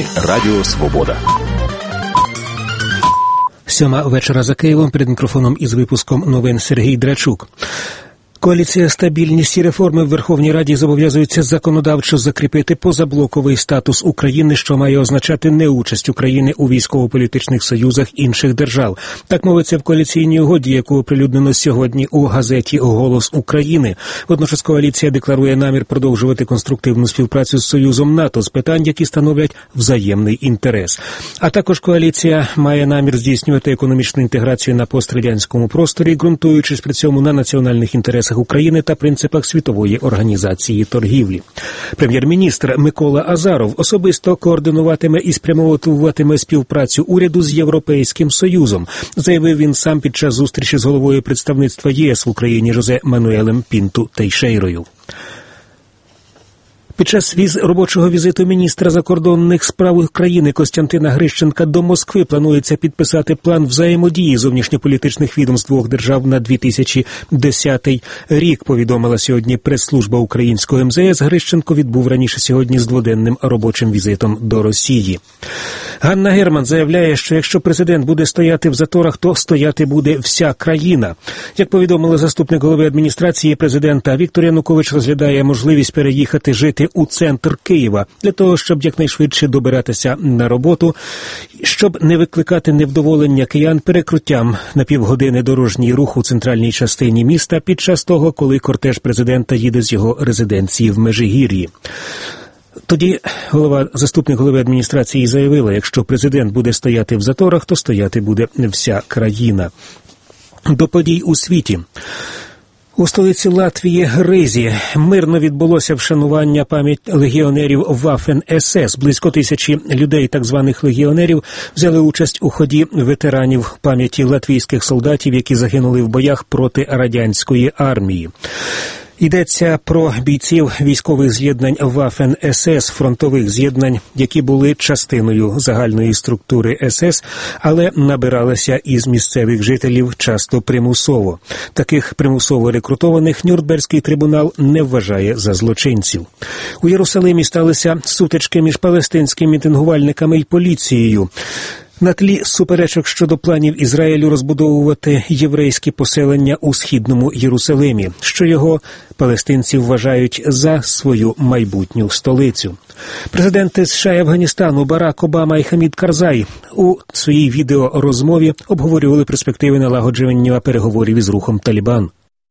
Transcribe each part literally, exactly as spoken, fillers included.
Радіо Свобода. Сьома вечора за Києвом. Перед мікрофоном із випуском новин Сергій Драчук. Коаліція «Стабільність і реформи» в Верховній Раді зобов'язується законодавчо закріпити позаблоковий статус України, що має означати неучасть України у військово-політичних союзах інших держав. Так мовиться в коаліційній угоді, яку оприлюднено сьогодні у газеті «Голос України». Водночас коаліція декларує намір продовжувати конструктивну співпрацю з Союзом НАТО з питань, які становлять взаємний інтерес. А також коаліція має намір здійснювати економічну інтеграцію на пострадянському просторі, ґрунтуючись при цьому на національних інтересах України та принципах Світової організації торгівлі. Прем'єр-міністр Микола Азаров особисто координуватиме і спрямовуватиме співпрацю уряду з Європейським Союзом, заявив він сам під час зустрічі з головою представництва ЄС в Україні Жозе Мануелем Пінту Тейшейрою. Під час віз робочого візиту міністра закордонних справ України Костянтина Грищенка до Москви планується підписати план взаємодії зовнішньополітичних відомств двох держав на дві тисячі десятий рік, повідомила сьогодні прес-служба українського ем зе ес. Грищенко відбув раніше сьогодні з дводенним робочим візитом до Росії. Ганна Герман заявляє, що якщо президент буде стояти в заторах, то стояти буде вся країна. Як повідомила заступник голови адміністрації президента, Віктор Янукович розглядає можливість переїхати жити у центр Києва для того, щоб якнайшвидше добиратися на роботу, щоб не викликати невдоволення киян перекриттям на півгодини дорожній рух у центральній частині міста під час того, коли кортеж президента їде з його резиденції в Межигір'ї. Тоді голова, заступник голови адміністрації заявила, якщо президент буде стояти в заторах, то стояти буде вся країна. До подій у світі. У столиці Латвії Ризі мирно відбулося вшанування пам'ять легіонерів Waffen-ес ес. Близько тисячі людей, так званих легіонерів, взяли участь у ході ветеранів пам'яті латвійських солдатів, які загинули в боях проти радянської армії. Йдеться про бійців військових з'єднань Waffen-ес ес, фронтових з'єднань, які були частиною загальної структури ес ес, але набиралися із місцевих жителів часто примусово. Таких примусово рекрутованих Нюрнберзький трибунал не вважає за злочинців. У Єрусалимі сталися сутички між палестинськими мітингувальниками і поліцією на тлі суперечок щодо планів Ізраїлю розбудовувати єврейські поселення у східному Єрусалимі, що його палестинці вважають за свою майбутню столицю. Президенти США і Афганістану Барак Обама і Хамід Карзай у своїй відеорозмові обговорювали перспективи налагодження переговорів із рухом Талібан.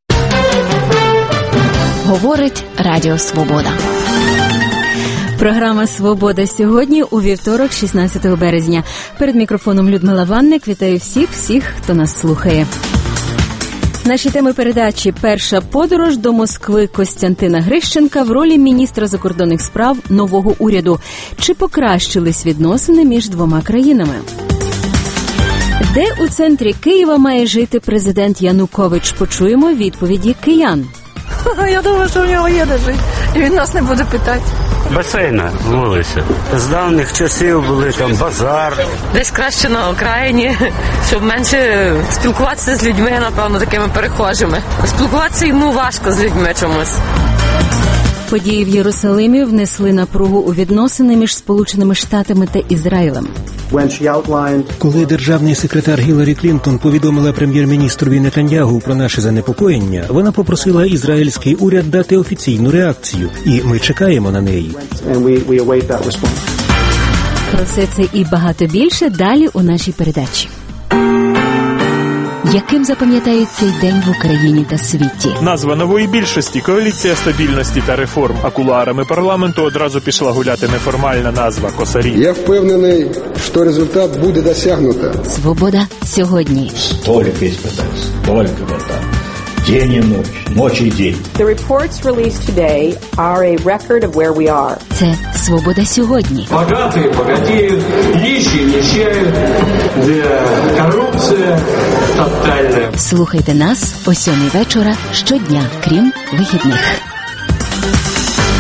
Говорить Радіо Свобода. Програма «Свобода» сьогодні у вівторок, шістнадцятого березня. Перед мікрофоном Людмила Ванник. Вітаю всіх, всіх, хто нас слухає. Наші теми передачі. Перша подорож до Москви Костянтина Грищенка в ролі міністра закордонних справ нового уряду. Чи покращились відносини між двома країнами? Де у центрі Києва має жити президент Янукович? Почуємо відповіді киян. Я думаю, що в нього є де жити, і він нас не буде питати. Басейна вулиця. З давніх часів були там базар. Десь краще на окраїні, щоб менше спілкуватися з людьми, напевно, такими перехожими. Спілкуватися йому важко з людьми чомусь. Події в Єрусалимі внесли напругу у відносини між Сполученими Штатами та Ізраїлем. Коли державний секретар Гіларі Клінтон повідомила прем'єр-міністрові Нетаньягу про наше занепокоєння, вона попросила ізраїльський уряд дати офіційну реакцію, і ми чекаємо на неї. Про все це і багато більше далі у нашій передачі. Яким запам'ятають цей день в Україні та світі? Назва нової більшості – Коаліція стабільності та реформ. А кулуарами парламенту одразу пішла гуляти неформальна назва – Косарі. Я впевнений, що результат буде досягнуто. Свобода сьогодні. Столько испытаний, столько борта. День и ночь, ночь и день. The reports released today are a record of where we are. Це Свобода сьогодні. Богатые богатеют, нищие нищают, коррупция тотальная. Слухайте нас о сьомій вечора щодня, крім вихідних.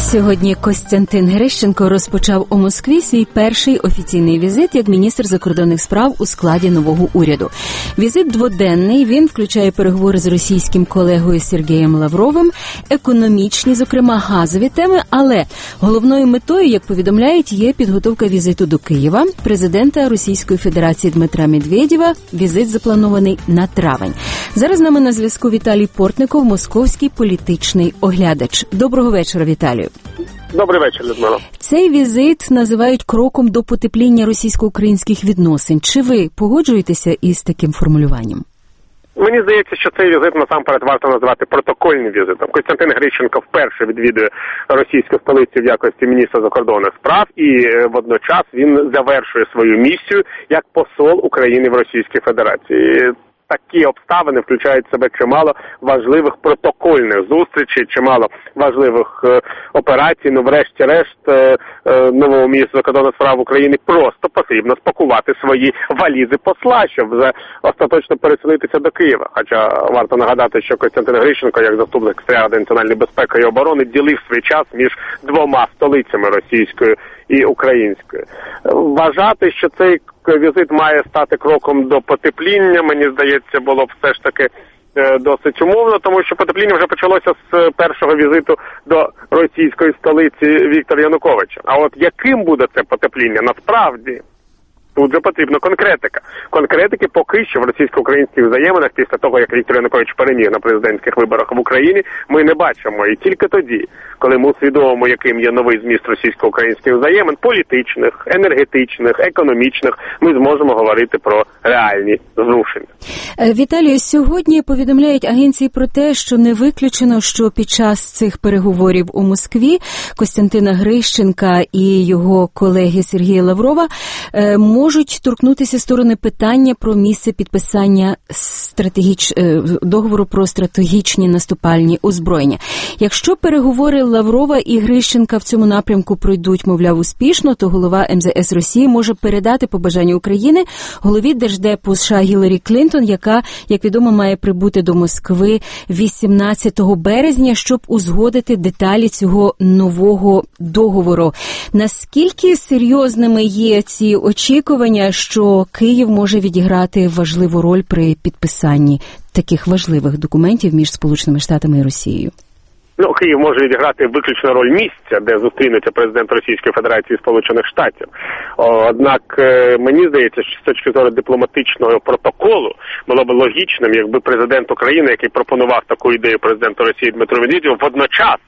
Сьогодні Костянтин Грищенко розпочав у Москві свій перший офіційний візит як міністр закордонних справ у складі нового уряду. Візит дводенний, він включає переговори з російським колегою Сергієм Лавровим, економічні, зокрема газові теми, але головною метою, як повідомляють, є підготовка візиту до Києва президента Російської Федерації Дмитра Медведєва. Візит запланований на травень. Зараз з нами на зв'язку Віталій Портников, московський політичний оглядач. Доброго вечора, Віталію. Добрий вечір, Людмила. Цей візит називають кроком до потепління російсько-українських відносин. Чи ви погоджуєтеся із таким формулюванням? Мені здається, що цей візит насамперед варто називати протокольним візитом. Костянтин Грищенко вперше відвідує російську столицю в якості міністра закордонних справ, і водночас він завершує свою місію як посол України в Російській Федерації. Такі обставини включають в себе чимало важливих протокольних зустрічей, чимало важливих е, операцій. Ну, врешті-решт, е, е, новому міністру закордонних справ України просто потрібно спакувати свої валізи посла, щоб вже остаточно переселитися до Києва. Хоча варто нагадати, що Костянтин Грищенко, як заступник секретаря національної безпеки і оборони, ділив свій час між двома столицями російською і українською. Вважати, що цей візит має стати кроком до потепління, мені здається, було б все ж таки е, досить умовно, тому що потепління вже почалося з першого візиту до російської столиці Віктора Януковича. А от яким буде це потепління насправді? Тут же потрібна конкретика. Конкретики поки що в російсько-українських взаєминах, після того, як Віктор Янукович переміг на президентських виборах в Україні, ми не бачимо. І тільки тоді, коли ми усвідомимо, яким є новий зміст російсько-українських взаємин, політичних, енергетичних, економічних, ми зможемо говорити про реальні зрушення. Віталію, сьогодні повідомляють агенції про те, що не виключено, що під час цих переговорів у Москві Костянтина Грищенка і його колеги Сергія Лаврова можуть торкнутися сторони питання про місце підписання стратегіч... договору про стратегічні наступальні озброєння. Якщо переговори Лаврова і Грищенка в цьому напрямку пройдуть, мовляв, успішно, то голова ем зе ес Росії може передати побажання України голові Держдепу США Гіларі Клінтон, яка, як відомо, має прибути до Москви вісімнадцятого березня, щоб узгодити деталі цього нового договору. Наскільки серйозними є ці очікування, що Київ може відіграти важливу роль при підписанні таких важливих документів між Сполученими Штатами і Росією? Ну, Київ може відіграти виключно роль місця, де зустрінеться президент Російської Федерації і Сполучених Штатів. Однак, мені здається, що з точки зору дипломатичного протоколу було б логічним, якби президент України, який пропонував таку ідею президенту Росії Дмитру Медведєву, водночас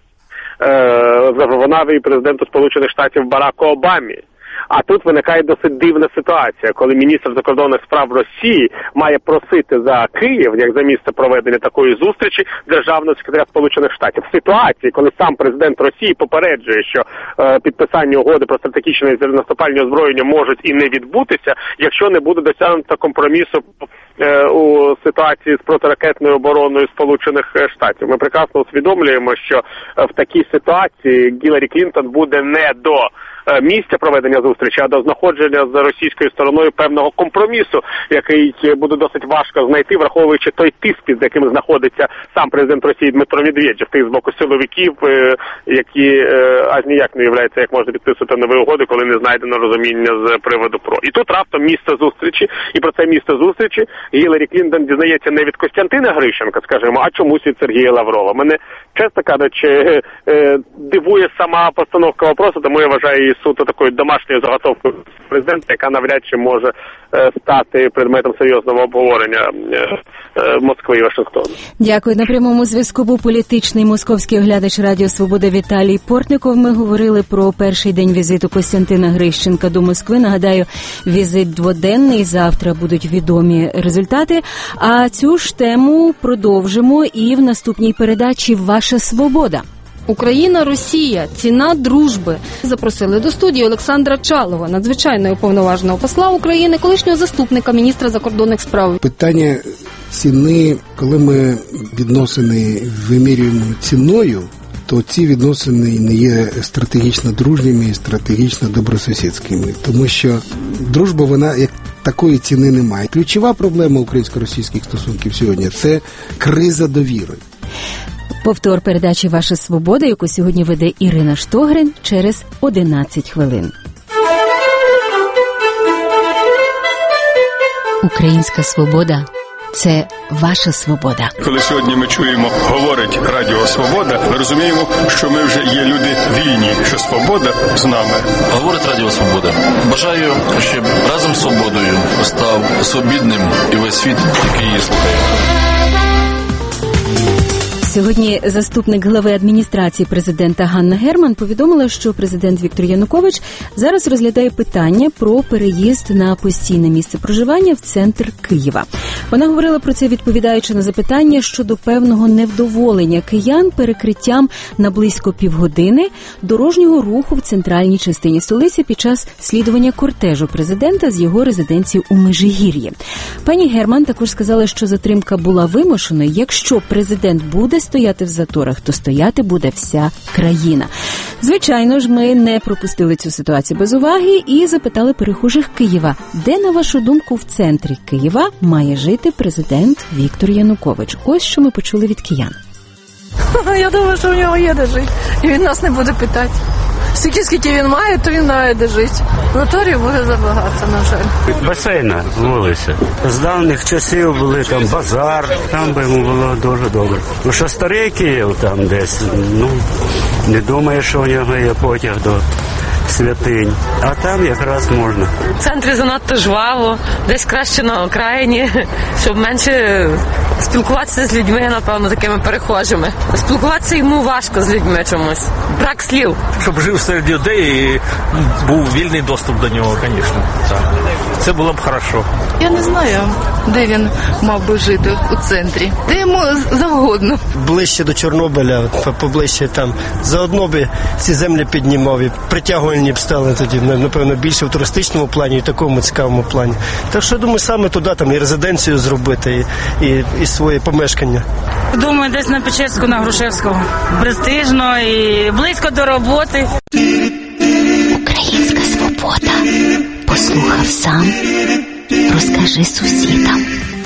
е- запропонував і президенту Сполучених Штатів Бараку Обамі. А тут виникає досить дивна ситуація, коли міністр закордонних справ Росії має просити за Київ, як за місце проведення такої зустрічі, державного секретаря Сполучених Штатів. В ситуації, коли сам президент Росії попереджує, що е, підписання угоди про стратегічне наступальне озброєння можуть і не відбутися, якщо не буде досягнуто компромісу е, у ситуації з протиракетною обороною Сполучених Штатів. Ми прекрасно усвідомлюємо, що е, в такій ситуації Гіларі Клінтон буде не до місця проведення зустрічі, а до знаходження з російською стороною певного компромісу, який буде досить важко знайти, враховуючи той тиск, з яким знаходиться сам президент Росії Дмитро Медведєв, тих з боку силовиків, які аж ніяк не являються, як можна підписувати нові угоди, коли не знайдено розуміння з приводу про. І тут раптом місце зустрічі, і про це місце зустрічі Гіларі Клінтон дізнається не від Костянтина Грищенка, скажімо, а чомусь від Сергія Лаврова. Мене, чесно кажучи, дивує сама постановка вопросу, тому я вважаю її суто такою домашньою заготовкою президента, яка навряд чи може е, стати предметом серйозного обговорення е, е, Москви і Вашингтону. Дякую. На прямому зв'язку був політичний московський оглядач Радіо Свобода Віталій Портников. Ми говорили про перший день візиту Костянтина Грищенка до Москви. Нагадаю, візит дводенний. Завтра будуть відомі результати. А цю ж тему продовжимо і в наступній передачі «Ваша свобода». Україна, Росія. Ціна дружби. Запросили до студії Олександра Чалова, надзвичайного уповноваженого посла України, колишнього заступника міністра закордонних справ. Питання ціни, коли ми відносини вимірюємо ціною, то ці відносини не є стратегічно дружніми і стратегічно добросусідськими. Тому що дружба, вона як такої ціни немає. Ключова проблема українсько-російських стосунків сьогодні – це криза довіри. Повтор передачі «Ваша свобода», яку сьогодні веде Ірина Штогрин, через одинадцять хвилин. Українська свобода – це ваша свобода. Коли сьогодні ми чуємо, говорить Радіо Свобода, ми розуміємо, що ми вже є люди вільні, що свобода з нами. Говорить Радіо Свобода. Бажаю, щоб разом з свободою став свобідним і весь світ, який її слухає. Сьогодні заступник глави адміністрації президента Ганна Герман повідомила, що президент Віктор Янукович зараз розглядає питання про переїзд на постійне місце проживання в центр Києва. Вона говорила про це, відповідаючи на запитання щодо певного невдоволення киян перекриттям на близько півгодини дорожнього руху в центральній частині столиці під час слідування кортежу президента з його резиденції у Межигір'ї. Пані Герман також сказала, що затримка була вимушеною. Якщо президент буде стояти в заторах, то стояти буде вся країна. Звичайно ж, ми не пропустили цю ситуацію без уваги і запитали перехожих Києва, де, на вашу думку, в центрі Києва має жити президент Віктор Янукович. Ось що ми почули від киян. Я думаю, що в нього є де жити, і він нас не буде питати. Скільки, скільки він має, то він має де жити. Моторів буде забагато, на жаль. Басейна вулиця. З давніх часів були там базар, там би йому було дуже добре. Ну, що старий Київ там десь, ну, не думаю, що у нього є потяг до святинь. А там якраз можна. В центрі занадто жваво, десь краще на окраїні, щоб менше спілкуватися з людьми, напевно, такими перехожими. Спілкуватися йому важко з людьми чомусь. Брак слів. Щоб жив серед людей і був вільний доступ до нього, звісно. Так. Це було б хорошо. Я не знаю, де він мав би жити у центрі. Де йому завгодно. Ближче до Чорнобиля, поближче там. Заодно би ці землі піднімав і притягувальні б стали тоді, напевно, більше в туристичному плані і в такому цікавому плані. Так що, думаю, саме туди там і резиденцію зробити, і, і, і своє помешкання. Думаю, десь на Печерську, на Грушевського. Престижно і близько до роботи. Українська свобода. Послухав сам, розкажи сусідам.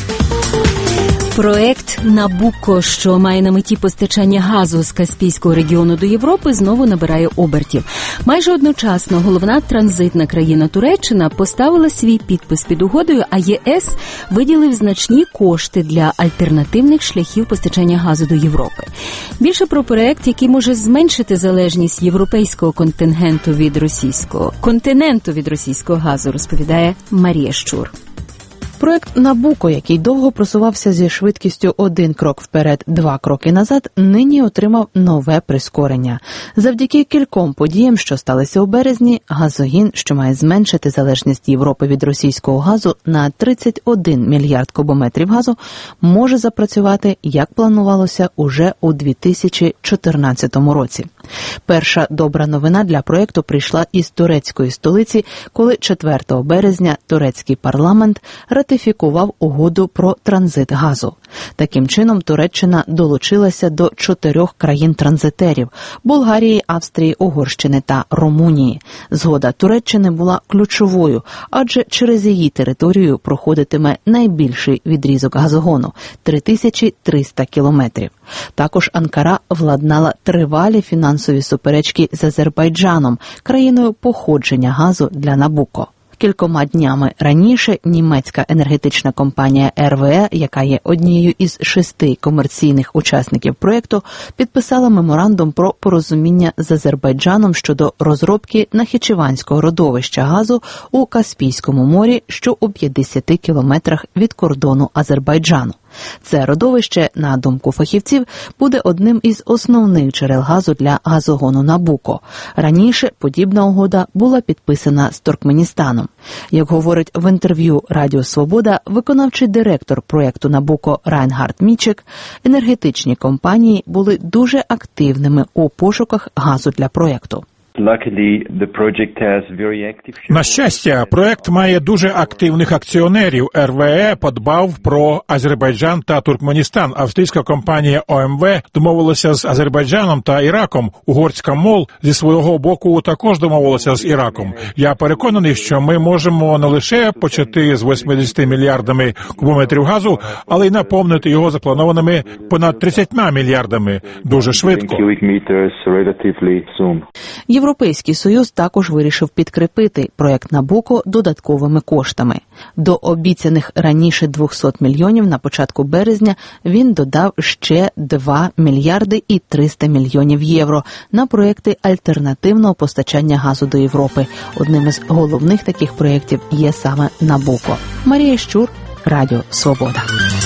Проект «Набуко», що має на меті постачання газу з Каспійського регіону до Європи, знову набирає обертів. Майже одночасно головна транзитна країна Туреччина поставила свій підпис під угодою, а ЄС виділив значні кошти для альтернативних шляхів постачання газу до Європи. Більше про проект, який може зменшити залежність європейського контингенту від російського, континенту від російського газу, розповідає Марія Щур. Проект «Набуко», який довго просувався зі швидкістю один крок вперед, два кроки назад, нині отримав нове прискорення. Завдяки кільком подіям, що сталися у березні, газогін, що має зменшити залежність Європи від російського газу на тридцять один мільярд кубометрів газу, може запрацювати, як планувалося, уже у дві тисячі чотирнадцятому році. Перша добра новина для проєкту прийшла із турецької столиці, коли четвертого березня турецький парламент ратифікував угоду про транзит газу. Таким чином, Туреччина долучилася до чотирьох країн-транзитерів – Болгарії, Австрії, Угорщини та Румунії. Згода Туреччини була ключовою, адже через її територію проходитиме найбільший відрізок газогону – три тисячі триста кілометрів. Також Анкара владнала тривалі фінансові суперечки з Азербайджаном, країною походження газу для «Набуко». Кількома днями раніше німецька енергетична компанія ер ве е, яка є однією із шести комерційних учасників проєкту, підписала меморандум про порозуміння з Азербайджаном щодо розробки Нахічеванського родовища газу у Каспійському морі, що у п'ятдесяти кілометрах від кордону Азербайджану. Це родовище, на думку фахівців, буде одним із основних джерел газу для газогону «Набуко». Раніше подібна угода була підписана з Туркменістаном. Як говорить в інтерв'ю Радіо Свобода виконавчий директор проєкту «Набуко» Райнгард Мічек, енергетичні компанії були дуже активними у пошуках газу для проєкту. На щастя, проект має дуже активних акціонерів. ер ве е подбав про Азербайджан та Туркменістан. Австрійська компанія о ем ве домовилася з Азербайджаном та Іраком. Угорська МОЛ зі свого боку також домовилася з Іраком. Я переконаний, що ми можемо не лише почати з восьмидесяти мільярдами кубометрів газу, але й наповнити його запланованими понад тридцятьма мільярдами дуже швидко. Європейський Союз також вирішив підкріпити проект Набуко додатковими коштами. До обіцяних раніше двісті мільйонів на початку березня він додав ще два мільярди і триста мільйонів євро на проекти альтернативного постачання газу до Європи. Одним із головних таких проєктів є саме Набуко. Марія Щур, Радіо Свобода.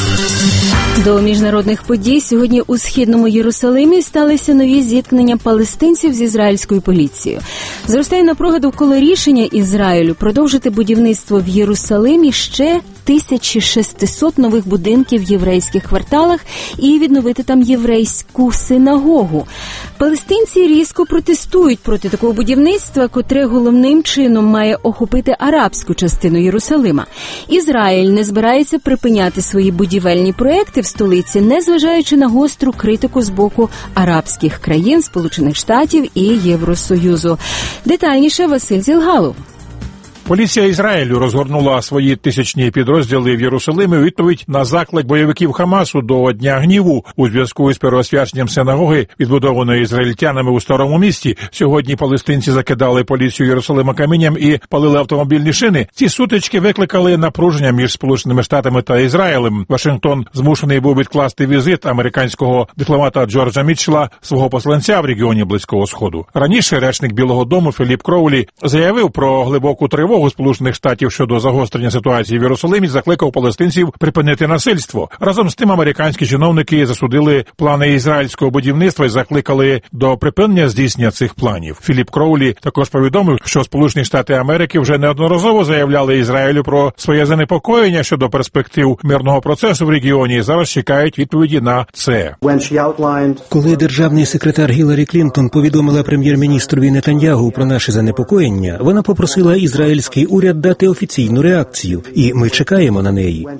До міжнародних подій сьогодні у Східному Єрусалимі сталися нові зіткнення палестинців з ізраїльською поліцією. Зростає напруга довкола рішення Ізраїлю продовжити будівництво в Єрусалимі ще тисяча шістсот нових будинків в єврейських кварталах і відновити там єврейську синагогу. Палестинці різко протестують проти такого будівництва, котре головним чином має охопити арабську частину Єрусалима. Ізраїль не збирається припиняти свої будівельні проекти в столиці, незважаючи на гостру критику з боку арабських країн, Сполучених Штатів і Євросоюзу. Детальніше Василь Зілгалов. Поліція Ізраїлю розгорнула свої тисячні підрозділи в Єрусалимі у відповідь на заклик бойовиків Хамасу до Дня гніву у зв'язку із переосвяченням синагоги, відбудованої ізраїльтянами у Старому місті. Сьогодні палестинці закидали поліцію Єрусалима камінням і палили автомобільні шини. Ці сутички викликали напруження між Сполученими Штатами та Ізраїлем. Вашингтон змушений був відкласти візит американського дипломата Джорджа Мітчелла, свого посланця в регіоні Близького Сходу. Раніше речник Білого дому Філіп Кроулі заявив про глибоку тривогу Сполучених Штатів щодо загострення ситуації в Єрусалимі, закликав палестинців припинити насильство. Разом з тим американські чиновники засудили плани ізраїльського будівництва і закликали до припинення здійснення цих планів. Філіп Кроулі також повідомив, що Сполучені Штати Америки вже неодноразово заявляли Ізраїлю про своє занепокоєння щодо перспектив мирного процесу в регіоні і зараз чекають відповіді на це. Коли державний секретар Гіларі Клінтон повідомила прем'єр-міністрові Нетаньягу про наше занепокоєння, вона попросила ізраїльський уряд дати офіційну реакцію, і ми чекаємо на неї.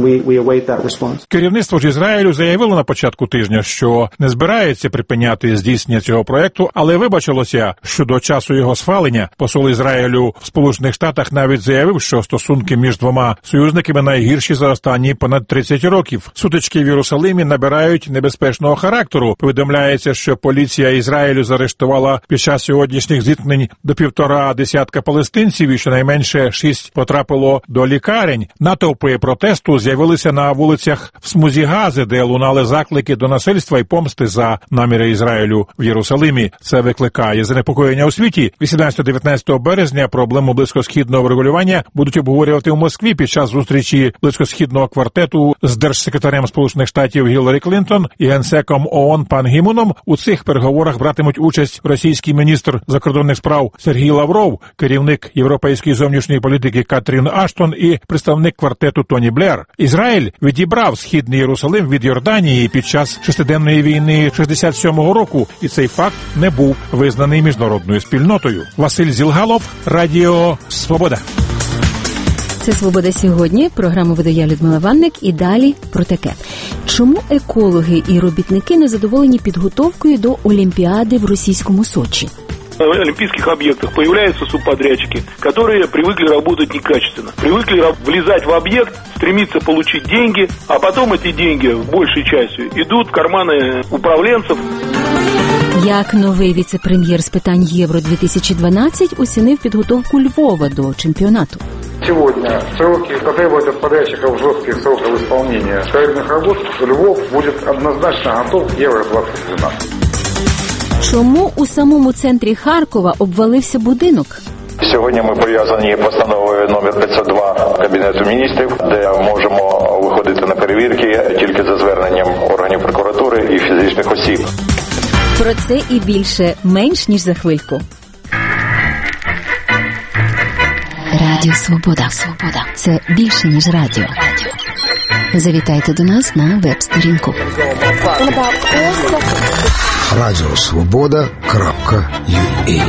Керівництво ж Ізраїлю заявило на початку тижня, що не збирається припиняти здійснення цього проекту, але вибачилося, що до часу його схвалення посол Ізраїлю в Сполучених Штатах навіть заявив, що стосунки між двома союзниками найгірші за останні понад тридцять років. Сутички в Єрусалимі набирають небезпечного характеру. Повідомляється, що поліція Ізраїлю заарештувала під час сьогоднішніх зіткнень до півтора десятка палестинців і щонайменше Менше шість потрапило до лікарень. Натовпи протесту з'явилися на вулицях в смузі Гази, де лунали заклики до насильства і помсти за наміри Ізраїлю в Єрусалимі. Це викликає занепокоєння у світі. вісімнадцятого-дев'ятнадцятого березня проблему близькосхідного врегулювання будуть обговорювати в Москві під час зустрічі близькосхідного квартету з держсекретарем Сполучених Штатів Гіларі Клінтон і генсеком ООН Пан Гі Муном. У цих переговорах братимуть участь російський міністр закордонних справ Сергій Лавров, керівник європейської зовнішньої політики Катрін Аштон і представник квартету Тоні Блер. Ізраїль відібрав Східний Єрусалим від Йорданії під час шестиденної війни шістдесят сьомого року, і цей факт не був визнаний міжнародною спільнотою. Василь Зілгалов, Радіо Свобода. Це «Свобода сьогодні». Програму веде Людмила Ванник. І далі про таке. Чому екологи і робітники не задоволені підготовкою до Олімпіади в російському Сочі? На олимпийских объектах появляются субподрядчики, которые привыкли работать некачественно, привыкли влезать в объект, стремиться получить деньги, а потом эти деньги большей частью идут в карманы управленцев. Як новий віце-прем'єр з питань Євро-дві тисячі дванадцять оцінив підготовку Львова до чемпіонату? Сегодня сроки потребуют от подрядчиков жестких сроков исполнения строительных работ. Львов будет однозначно готов к Евро-двадцять двадцять. Чому у самому центрі Харкова обвалився будинок? Сьогодні ми пов'язані постановою номер п'ятсот два Кабінету міністрів, де можемо виходити на перевірки тільки за зверненням органів прокуратури і фізичних осіб. Про це і більше менш ніж за хвильку. Радіо Свобода. Свобода. Це більше ніж радіо. Завітайте до нас на веб-сторінку. Радіо Свобода крапка ю а.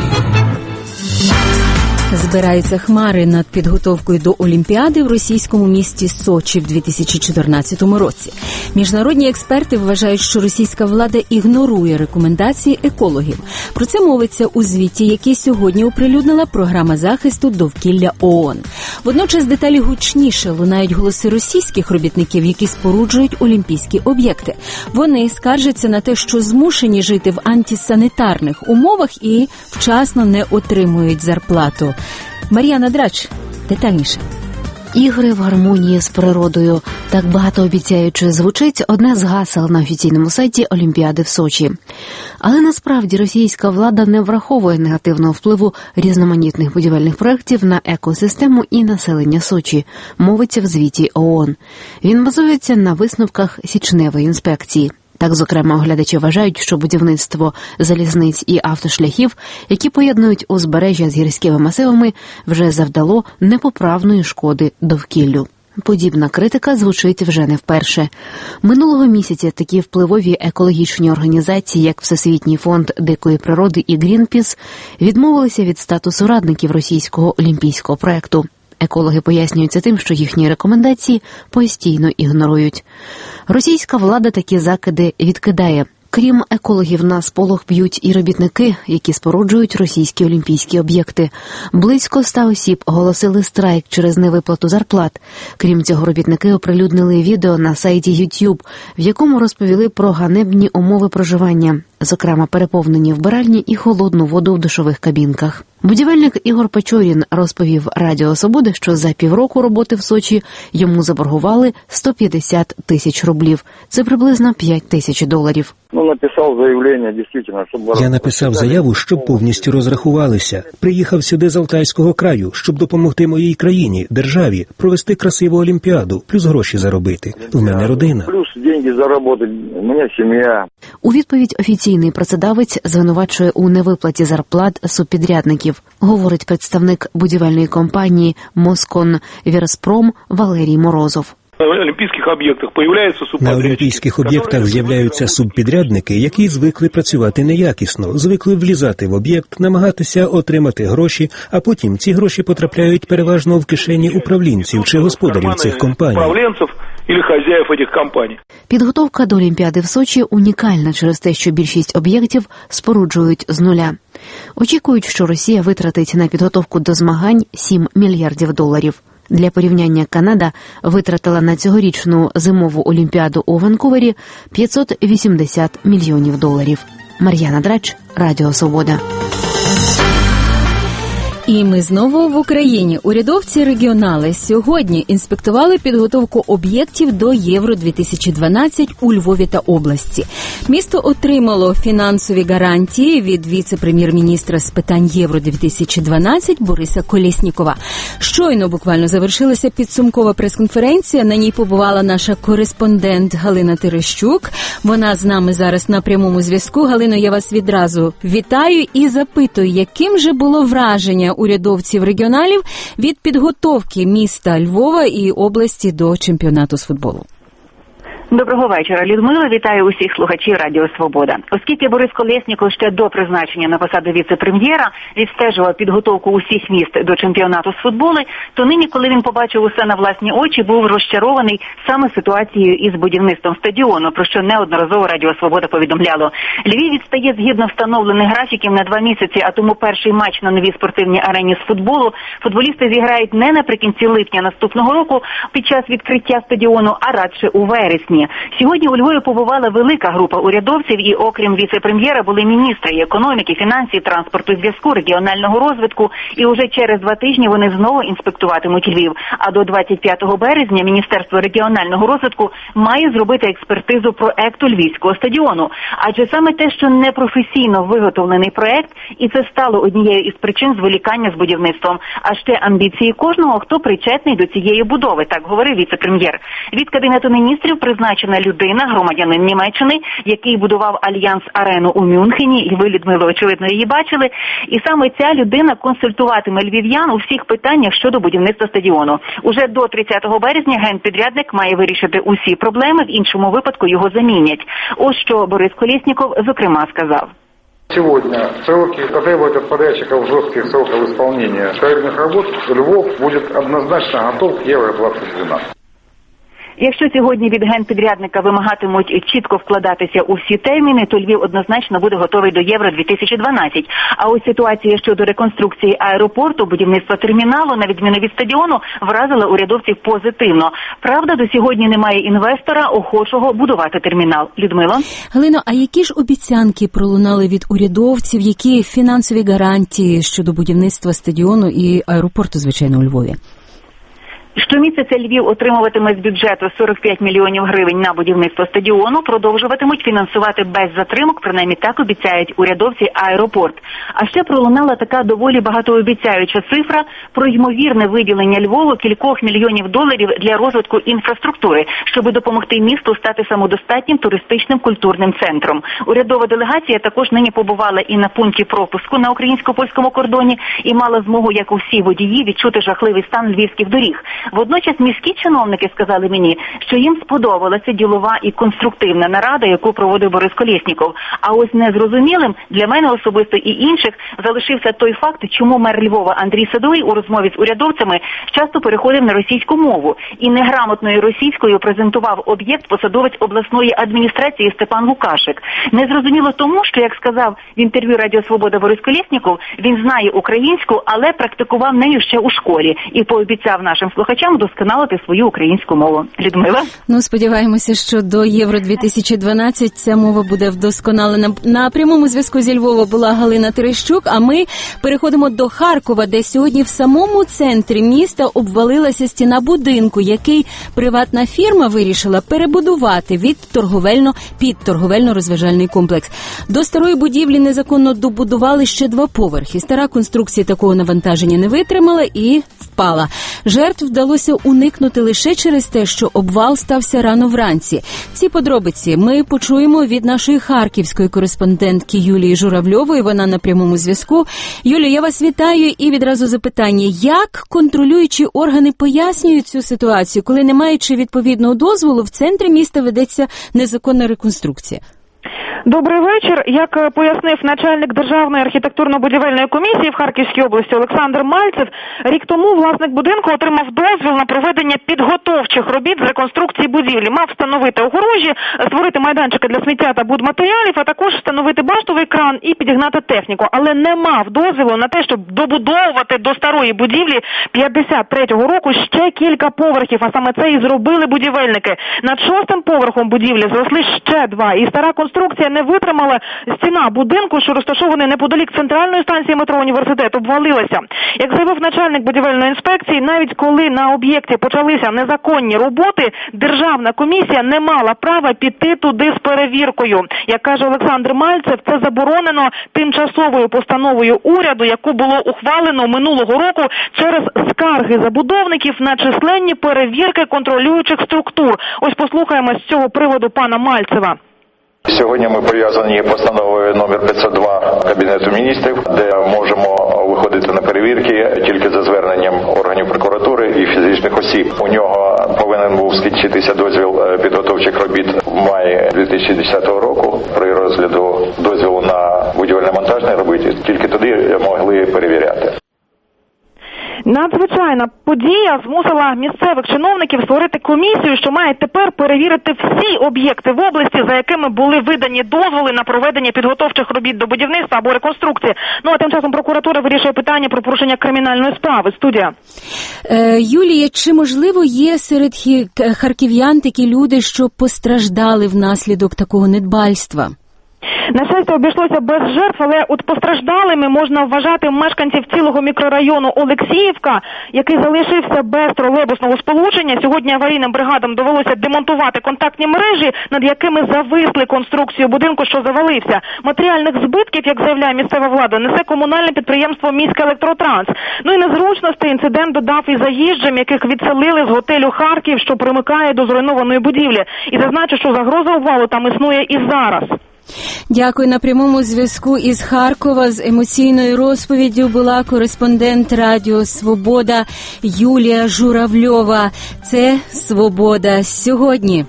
Збираються хмари над підготовкою до Олімпіади в російському місті Сочі в дві тисячі чотирнадцятому році. Міжнародні експерти вважають, що російська влада ігнорує рекомендації екологів. Про це мовиться у звіті, який сьогодні оприлюднила програма захисту довкілля ООН. Водночас деталі гучніше лунають голоси російських робітників, які споруджують олімпійські об'єкти. Вони скаржаться на те, що змушені жити в антисанітарних умовах і вчасно не отримують зарплату. Мар'яна Драч, детальніше. Ігри в гармонії з природою. Так багатообіцяюче звучить одне з гасел на офіційному сайті Олімпіади в Сочі. Але насправді російська влада не враховує негативного впливу різноманітних будівельних проєктів на екосистему і населення Сочі, мовиться в звіті ООН. Він базується на висновках січневої інспекції. Так, зокрема, оглядачі вважають, що будівництво залізниць і автошляхів, які поєднують узбережжя з гірськими масивами, вже завдало непоправної шкоди довкіллю. Подібна критика звучить вже не вперше. Минулого місяця такі впливові екологічні організації, як Всесвітній фонд дикої природи і Грінпіс, відмовилися від статусу радників російського олімпійського проєкту. Екологи пояснюються тим, що їхні рекомендації постійно ігнорують. Російська влада такі закиди відкидає. Крім екологів, на сполох б'ють і робітники, які споруджують російські олімпійські об'єкти. Близько ста осіб оголосили страйк через невиплату зарплат. Крім цього, робітники оприлюднили відео на сайті YouTube, в якому розповіли про ганебні умови проживання, зокрема переповнені вбиральні і холодну воду в душових кабінках. Будівельник Ігор Печорін розповів Радіо Свобода, що за півроку роботи в Сочі йому заборгували сто п'ятдесят тисяч рублів. Це приблизно п'ять тисяч доларів. Ну, написав заявлення, дійсно, щоб... Я написав заяву, щоб повністю розрахувалися. Приїхав сюди з Алтайського краю, щоб допомогти моїй країні, державі, провести красиву Олімпіаду, плюс гроші заробити. У мене родина. Плюс гроші заробити, у мене сім'я. У відповідь офіційний працедавець звинувачує у невиплаті зарплат субпідрядників, говорить представник будівельної компанії «Москон Вірспром» Валерій Морозов. На олімпійських об'єктах появляються субпідрядники. На олімпійських об'єктах з'являються субпідрядники, які звикли працювати неякісно, звикли влізати в об'єкт, намагатися отримати гроші, а потім ці гроші потрапляють переважно в кишені управлінців чи господарів цих компаній. Управлінців або хазяїв цих компаній. Підготовка до Олімпіади в Сочі унікальна через те, що більшість об'єктів споруджують з нуля. Очікують, що Росія витратить на підготовку до змагань сім мільярдів доларів. Для порівняння, Канада витратила на цьогорічну зимову Олімпіаду у Ванкувері п'ятсот вісімдесят мільйонів доларів. Мар'яна Драч, Радіо Свобода. І ми знову в Україні. Урядовці-регіонали сьогодні інспектували підготовку об'єктів до Євро дві тисячі дванадцять у Львові та області. Місто отримало фінансові гарантії від віце-прем'єр-міністра з питань Євро дві тисячі дванадцять Бориса Колєснікова. Щойно буквально завершилася підсумкова прес-конференція. На ній побувала наша кореспондент Галина Терещук. Вона з нами зараз на прямому зв'язку. Галино, я вас відразу вітаю і запитую, яким же було враження урядовців-регіоналів від підготовки міста Львова і області до чемпіонату з футболу. Доброго вечора, Людмила. Вітаю усіх слухачів Радіо Свобода. Оскільки Борис Колєсніков ще до призначення на посаду віце-прем'єра відстежував підготовку усіх міст до чемпіонату з футболу, то нині, коли він побачив усе на власні очі, був розчарований саме ситуацією із будівництвом стадіону, про що неодноразово Радіо Свобода повідомляло. Львів відстає згідно встановлених графіків на два місяці, а тому перший матч на новій спортивній арені з футболу футболісти зіграють не наприкінці липня наступного року під час відкриття стадіону, а радше у вересні. Сьогодні у Львові побувала велика група урядовців і, окрім віце-прем'єра, були міністри економіки, фінансів, транспорту, зв'язку, регіонального розвитку. І уже через два тижні вони знову інспектуватимуть Львів. А до двадцять п'ятого березня Міністерство регіонального розвитку має зробити експертизу проекту Львівського стадіону. Адже саме те, що непрофесійно виготовлений проект, і це стало однією із причин зволікання з будівництвом. А ще амбіції кожного, хто причетний до цієї будови, так говорив віце-прем'єр. Від Кабінету міністрів призначили зазначена людина, громадянин Німеччини, який будував Альянс Арену у Мюнхені, і ви, Людмило, очевидно, її бачили. І саме ця людина консультуватиме львів'ян у всіх питаннях щодо будівництва стадіону. Уже до тридцятого березня генпідрядник має вирішити усі проблеми, в іншому випадку його замінять. Ось що Борис Колєсніков, зокрема, сказав. Сегодня сроки потребуют от подрядчиков жестких сроков исполнения строительных работ. Львов будет однозначно готов к Евро двадцять дванадцять. Якщо сьогодні від генпідрядника вимагатимуть чітко вкладатися у всі терміни, то Львів однозначно буде готовий до Євро дві тисячі дванадцять. А ось ситуація щодо реконструкції аеропорту, будівництва терміналу, на відміну від стадіону, вразила урядовців позитивно. Правда, до сьогодні немає інвестора, охочого будувати термінал. Людмило? Галино, а які ж обіцянки пролунали від урядовців, які фінансові гарантії щодо будівництва стадіону і аеропорту, звичайно, у Львові? Щомісяця Львів отримуватиме з бюджету сорок п'ять мільйонів гривень на будівництво стадіону, продовжуватимуть фінансувати без затримок, принаймні так обіцяють урядовці, аеропорт. А ще пролунала така доволі багатообіцяюча цифра про ймовірне виділення Львову кількох мільйонів доларів для розвитку інфраструктури, щоб допомогти місту стати самодостатнім туристичним культурним центром. Урядова делегація також нині побувала і на пункті пропуску на українсько-польському кордоні і мала змогу, як у всі водії, відчути жахливий стан львівських доріг. Водночас міські чиновники сказали мені, що їм сподобалася ділова і конструктивна нарада, яку проводив Борис Колєсніков. А ось незрозумілим для мене особисто і інших залишився той факт, чому мер Львова Андрій Садовий у розмові з урядовцями часто переходив на російську мову і неграмотною російською презентував об'єкт посадовець обласної адміністрації Степан Лукашик. Незрозуміло тому, що, як сказав в інтерв'ю Радіо Свобода Борис Колєсніков, він знає українську, але практикував нею ще у школі і пообіцяв нашим слухачам вдосконалити свою українську мову. Людмила? Ну, сподіваємося, що до Євро дві тисячі дванадцять ця мова буде вдосконалена. На прямому зв'язку зі Львова була Галина Терещук, а ми переходимо до Харкова, де сьогодні в самому центрі міста обвалилася стіна будинку, який приватна фірма вирішила перебудувати від торговельно під торговельно-розважальний комплекс. До старої будівлі незаконно добудували ще два поверхи. Стара конструкція такого навантаження не витримала і впала. Жертв вдалося уникнути лише через те, що обвал стався рано вранці. Ці подробиці ми почуємо від нашої харківської кореспондентки Юлії Журавльової. Вона на прямому зв'язку. Юлія, я вас вітаю і відразу запитання. Як контролюючі органи пояснюють цю ситуацію, коли, не маючи відповідного дозволу, в центрі міста ведеться незаконна реконструкція? Добрий вечір. Як пояснив начальник Державної архітектурно-будівельної комісії в Харківській області Олександр Мальцев, рік тому власник будинку отримав дозвіл на проведення підготовчих робіт з реконструкції будівлі. Мав встановити огорожі, створити майданчики для сміття та будматеріалів, а також встановити баштовий кран і підігнати техніку. Але не мав дозволу на те, щоб добудовувати до старої будівлі п'ятдесят третього року ще кілька поверхів, а саме це і зробили будівельники. Над шостим поверхом будівлі зросли ще два, і стара конструкція не витримала. Стіна будинку, що розташований неподалік центральної станції метро «Університет», обвалилася. Як заявив начальник будівельної інспекції, навіть коли на об'єкті почалися незаконні роботи, Державна комісія не мала права піти туди з перевіркою. Як каже Олександр Мальцев, це заборонено тимчасовою постановою уряду, яку було ухвалено минулого року через скарги забудовників на численні перевірки контролюючих структур. Ось послухаємо з цього приводу пана Мальцева. Сьогодні ми пов'язані постановою номер п'ятсот два Кабінету міністрів, де можемо виходити на перевірки тільки за зверненням органів прокуратури і фізичних осіб. У нього повинен був скінчитися дозвіл підготовчих робіт в маї дві тисячі десятого року. При розгляду дозвілу на будівельно-монтажні робіти тільки тоді могли перевіряти. Надзвичайна подія змусила місцевих чиновників створити комісію, що має тепер перевірити всі об'єкти в області, за якими були видані дозволи на проведення підготовчих робіт до будівництва або реконструкції. Ну а тим часом прокуратура вирішує питання про порушення кримінальної справи. Студія. Е, Юлія, чи можливо є серед харків'ян такі люди, що постраждали внаслідок такого недбальства? На щастя, обійшлося без жертв, але от постраждалими можна вважати мешканців цілого мікрорайону Олексіївка, який залишився без тролейбусного сполучення. Сьогодні аварійним бригадам довелося демонтувати контактні мережі, над якими зависли конструкцію будинку, що завалився. Матеріальних збитків, як заявляє місцева влада, несе комунальне підприємство «Міськелектротранс». Ну і незручностей інцидент додав і заїжджим, яких відселили з готелю «Харків», що примикає до зруйнованої будівлі. І зазначу, що загроза обвалу там існує і зараз. Дякую. На прямому зв'язку із Харкова з емоційною розповіддю була кореспондент Радіо Свобода Юлія Журавльова. Це «Свобода сьогодні».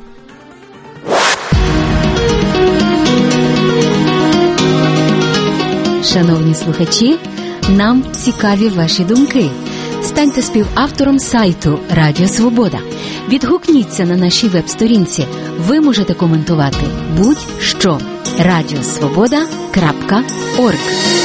Шановні слухачі, нам цікаві ваші думки. Станьте співавтором сайту Радіо Свобода. Відгукніться на нашій веб-сторінці. Ви можете коментувати будь-що. радіосвобода крапка орг.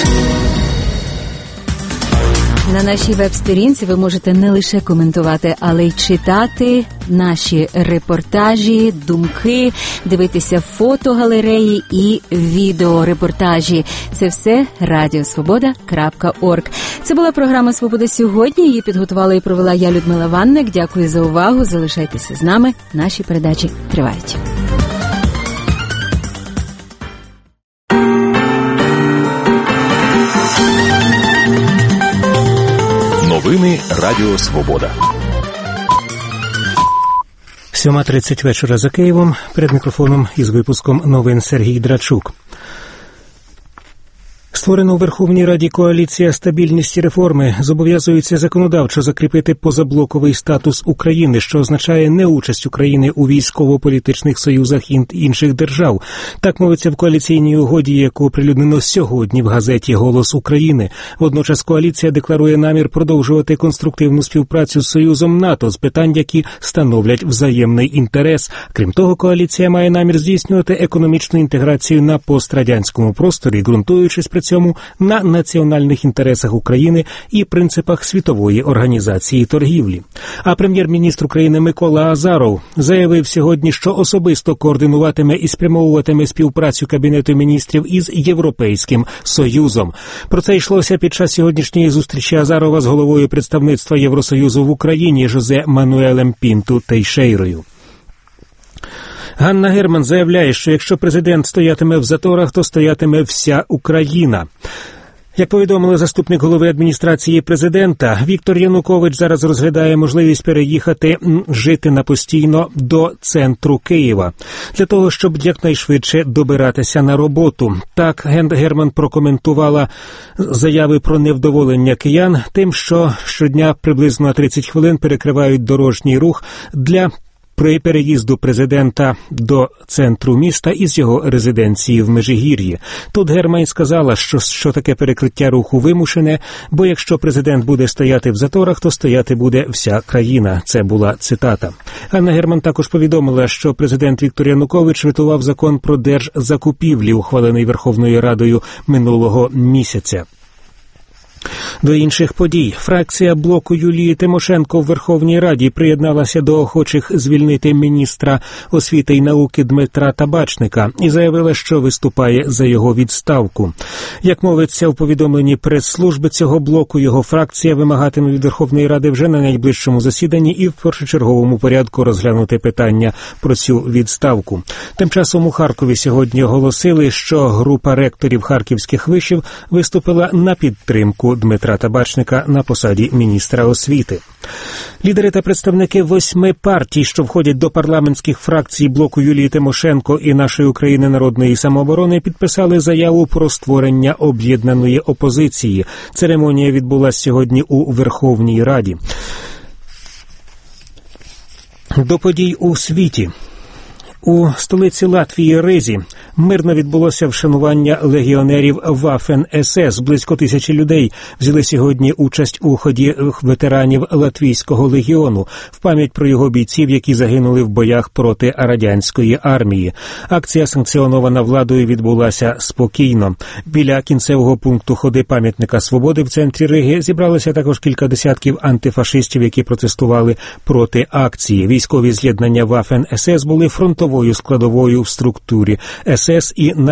На нашій веб-сторінці ви можете не лише коментувати, але й читати наші репортажі, думки, дивитися фотогалереї і відеорепортажі. Це все радіосвобода крапка орг. Це була програма «Свобода сьогодні». Її підготувала і провела я, Людмила Ванник. Дякую за увагу. Залишайтеся з нами. Наші передачі тривають. Новини Радіо Свобода. сьома тридцять вечора за Києвом. Перед мікрофоном із випуском новин Сергій Драчук. Створена у Верховній Раді коаліція «Стабільність і реформи» зобов'язується законодавчо закріпити позаблоковий статус України, що означає неучасть України у військово-політичних союзах інших держав. Так мовиться в коаліційній угоді, яку оприлюднено сьогодні в газеті «Голос України». Водночас коаліція декларує намір продовжувати конструктивну співпрацю з Союзом НАТО з питань, які становлять взаємний інтерес. Крім того, коаліція має намір здійснювати економічну інтеграцію на пострадянському просторі, ґрунтуючись при цьому на національних інтересах України і принципах Світової організації торгівлі. А прем'єр-міністр України Микола Азаров заявив сьогодні, що особисто координуватиме і спрямовуватиме співпрацю Кабінету міністрів із Європейським Союзом. Про це йшлося під час сьогоднішньої зустрічі Азарова з головою представництва Євросоюзу в Україні Жозе Мануелем Пінту Тейшейрою. Ганна Герман заявляє, що якщо президент стоятиме в заторах, то стоятиме вся Україна. Як повідомили заступник голови адміністрації президента, Віктор Янукович зараз розглядає можливість переїхати жити на постійно до центру Києва, для того, щоб якнайшвидше добиратися на роботу. Так Герман прокоментувала заяви про невдоволення киян тим, що щодня приблизно на тридцять хвилин перекривають дорожній рух для при переїзду президента до центру міста із його резиденції в Межигір'ї. Тут Герман сказала, що, що таке перекриття руху вимушене, бо якщо президент буде стояти в заторах, то стояти буде вся країна. Це була цитата. Ганна Герман також повідомила, що президент Віктор Янукович ветував закон про держзакупівлі, ухвалений Верховною Радою минулого місяця. До інших подій. Фракція блоку Юлії Тимошенко в Верховній Раді приєдналася до охочих звільнити міністра освіти й науки Дмитра Табачника і заявила, що виступає за його відставку. Як мовиться в повідомленні прес-служби цього блоку, його фракція вимагатиме від Верховної Ради вже на найближчому засіданні і в першочерговому порядку розглянути питання про цю відставку. Тим часом у Харкові сьогодні оголосили, що група ректорів харківських вишів виступила на підтримку Дмитра Табачника на посаді міністра освіти. Лідери та представники восьми партій, що входять до парламентських фракцій блоку Юлії Тимошенко і Нашої України народної самооборони, підписали заяву про створення об'єднаної опозиції. Церемонія відбулася сьогодні у Верховній Раді. До подій у світі. У столиці Латвії Ризі мирно відбулося вшанування легіонерів Вафен-ес ес. Близько тисячі людей взяли сьогодні участь у ході ветеранів Латвійського легіону в пам'ять про його бійців, які загинули в боях проти радянської армії. Акція, санкціонована владою, відбулася спокійно. Біля кінцевого пункту ходи пам'ятника Свободи в центрі Риги зібралося також кілька десятків антифашистів, які протестували проти акції. Військові з'єднання Вафен-ес ес були фронтовою складовою в структурі ес ес і на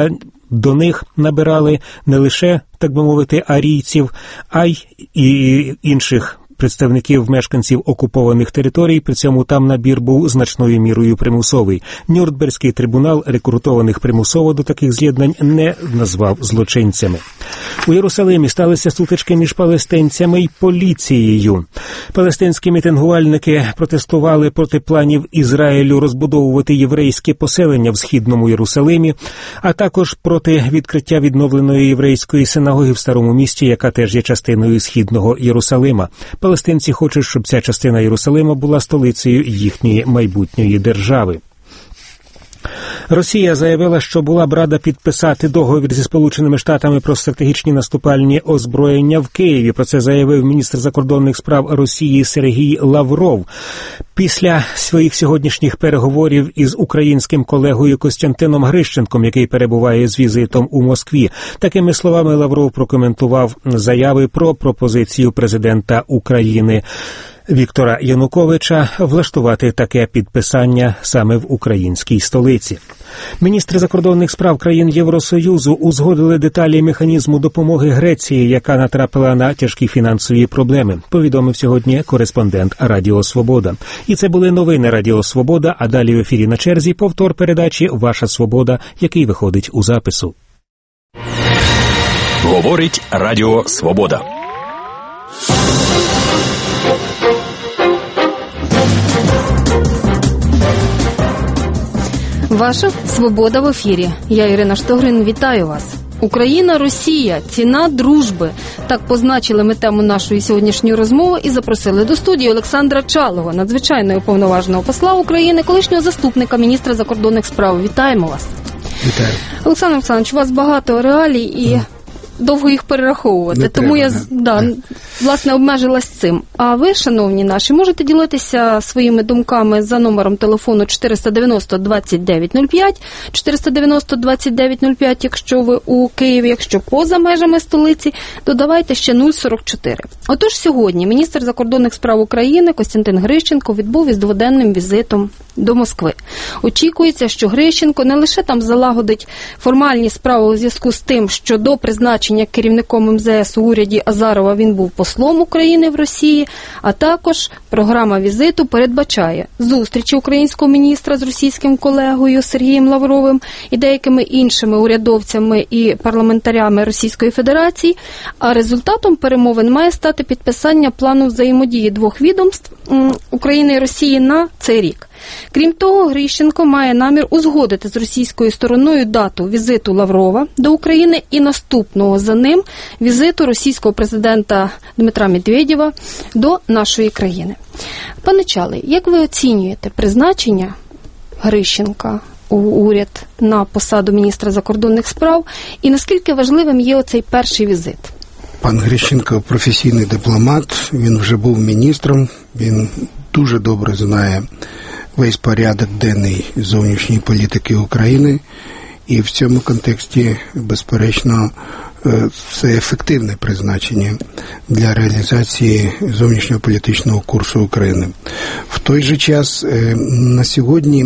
до них набирали не лише, так би мовити, арійців, а й і інших представників мешканців окупованих територій, при цьому там набір був значною мірою примусовий. Нюрнберзький трибунал рекрутованих примусово до таких з'єднань не назвав злочинцями. У Єрусалимі сталися сутички між палестинцями й поліцією. Палестинські мітингувальники протестували проти планів Ізраїлю розбудовувати єврейське поселення в східному Єрусалимі, а також проти відкриття відновленої єврейської синагоги в Старому місті, яка теж є частиною східного Єрусалима. Палестинці хочуть, щоб ця частина Єрусалима була столицею їхньої майбутньої держави. Росія заявила, що була б рада підписати договір зі Сполученими Штатами про стратегічні наступальні озброєння в Києві. Про це заявив міністр закордонних справ Росії Сергій Лавров. Після своїх сьогоднішніх переговорів із українським колегою Костянтином Грищенком, який перебуває з візитом у Москві. Такими словами Лавров прокоментував заяви про пропозицію президента України Віктора Януковича влаштувати таке підписання саме в українській столиці. Міністри закордонних справ країн Євросоюзу узгодили деталі механізму допомоги Греції, яка натрапила на тяжкі фінансові проблеми, повідомив сьогодні кореспондент Радіо Свобода. І це були новини Радіо Свобода, а далі в ефірі на черзі повтор передачі «Ваша Свобода», який виходить у запису. Говорить Радіо Свобода. Ваша свобода в ефірі. Я, Ірина Штогрин, вітаю вас. Україна, Росія, ціна дружби. Так позначили ми тему нашої сьогоднішньої розмови і запросили до студії Олександра Чалого, надзвичайного уповноваженого посла України, колишнього заступника міністра закордонних справ. Вітаємо вас. Вітаю. Олександр Олександрович, у вас багато реалій і довго їх перераховувати, не тому треба, я да, да, власне обмежилась цим. А ви, шановні наші, можете ділитися своїми думками за номером телефону чотириста дев'яносто двадцять дев'ять нуль п'ять, чотириста дев'яносто двадцять дев'ять нуль п'ять, якщо ви у Києві, якщо поза межами столиці, додавайте ще нуль сорок чотири. Отож, сьогодні міністр закордонних справ України Костянтин Грищенко відбув із дводенним візитом до Москви. Очікується, що Грищенко не лише там залагодить формальні справи у зв'язку з тим, що до призначення керівником ем зе ес у уряді Азарова він був послом України в Росії, а також програма візиту передбачає зустрічі українського міністра з російським колегою Сергієм Лавровим і деякими іншими урядовцями і парламентарями Російської Федерації, а результатом перемовин має стати підписання плану взаємодії двох відомств України і Росії на цей рік. Крім того, Грищенко має намір узгодити з російською стороною дату візиту Лаврова до України і наступного за ним візиту російського президента Дмитра Медведєва до нашої країни. Пане Чалий, як ви оцінюєте призначення Грищенка у уряд на посаду міністра закордонних справ і наскільки важливим є оцей перший візит? Пан Грищенко професійний дипломат, він вже був міністром, він дуже добре знає весь порядок денний зовнішньої політики України, і в цьому контексті, безперечно, це ефективне призначення для реалізації зовнішнього політичного курсу України. В той же час на сьогодні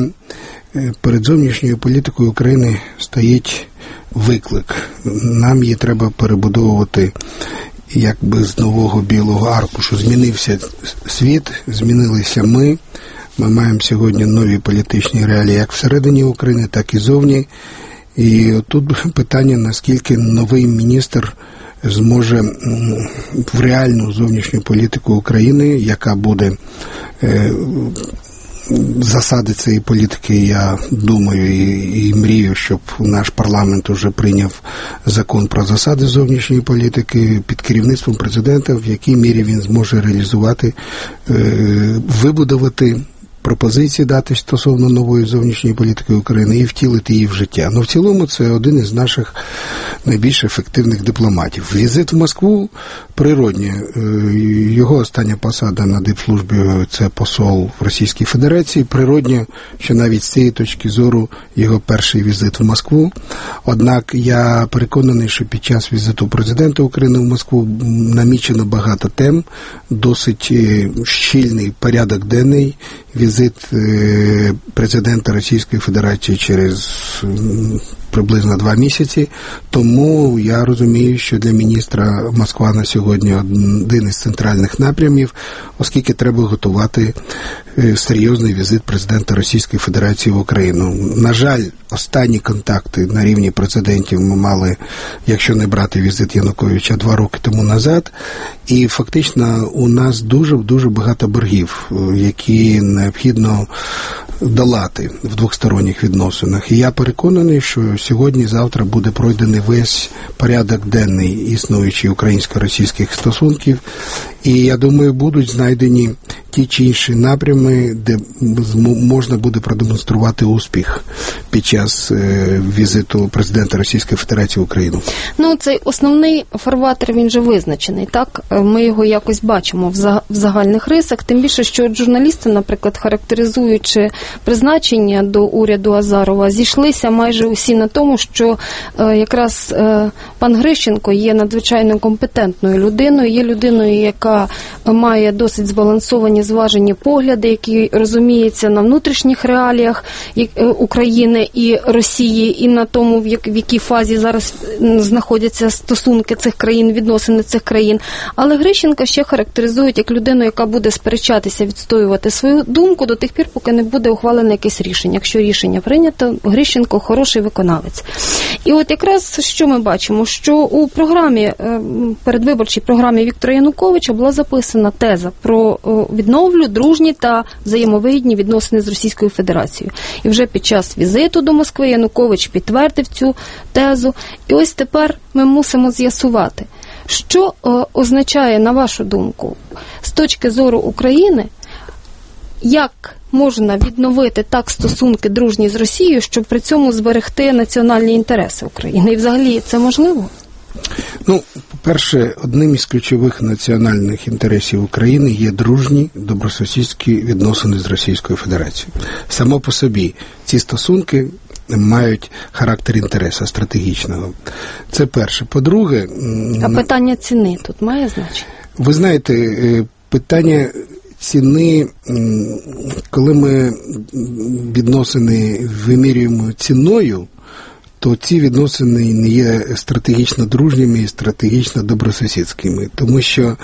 перед зовнішньою політикою України стоїть виклик. Нам її треба перебудовувати якби з нового білого аркушу. Змінився світ, змінилися ми. Ми маємо сьогодні нові політичні реалії як всередині України, так і зовні. І тут питання, наскільки новий міністр зможе в реальну зовнішню політику України, яка буде засади цієї політики, я думаю і, і мрію, щоб наш парламент уже прийняв закон про засади зовнішньої політики під керівництвом президента, в якій мірі він зможе реалізувати, вибудувати пропозиції дати стосовно нової зовнішньої політики України і втілити її в життя. Ну, в цілому, це один із наших найбільш ефективних дипломатів. Візит в Москву природній. Його остання посада на дипслужбі – це посол в Російській Федерації. Природньо, що навіть з цієї точки зору його перший візит в Москву. Однак я переконаний, що під час візиту президента України в Москву намічено багато тем, досить щільний порядок денний, візит президента Російської Федерації через приблизно два місяці. Тому я розумію, що для міністра Москва на сьогодні один із центральних напрямів, оскільки треба готувати серйозний візит президента Російської Федерації в Україну. На жаль, останні контакти на рівні президентів ми мали, якщо не брати візит Януковича, два роки тому назад. І фактично у нас дуже-дуже багато боргів, які необхідно долати в двосторонніх відносинах. І я переконаний, що сьогодні-завтра буде пройдений весь порядок денний існуючий українсько-російських стосунків. І я думаю, будуть знайдені ті чи інші напрями, де можна буде продемонструвати успіх під час візиту президента Російської Федерації в Україну. Ну, цей основний фарватер, він же визначений, так? Ми його якось бачимо в загальних рисах, тим більше, що журналісти, наприклад, характеризуючи призначення до уряду Азарова, зійшлися майже усі на тому, що е, якраз е, пан Грищенко є надзвичайно компетентною людиною, є людиною, яка має досить збалансовані, зважені погляди, які розуміються на внутрішніх реаліях України і Росії, і на тому, в якій фазі зараз знаходяться стосунки цих країн, відносини цих країн. Але Грищенка ще характеризують як людину, яка буде сперечатися, відстоювати свою думку до тих пір, поки не буде ухвалене якесь рішення. Якщо рішення прийнято, Грищенко хороший виконавець. І от якраз що ми бачимо, що у програмі, передвиборчій програмі Віктора Януковича була записана теза про відновлю дружні та взаємовигідні відносини з Російською Федерацією. І вже під час візиту до Москви Янукович підтвердив цю тезу. І ось тепер ми мусимо з'ясувати, що е, означає, на вашу думку, з точки зору України, як можна відновити так стосунки дружні з Росією, щоб при цьому зберегти національні інтереси України? І взагалі це можливо? Ну, по-перше, одним із ключових національних інтересів України є дружні, добросусідські відносини з Російською Федерацією. Само по собі ці стосунки мають характер інтересу стратегічного. Це перше. По-друге... А питання ціни тут має значення? Ви знаєте, питання ціни, коли ми відносини вимірюємо ціною, то ці відносини не є стратегічно дружніми і стратегічно добросусідськими. Тому що е,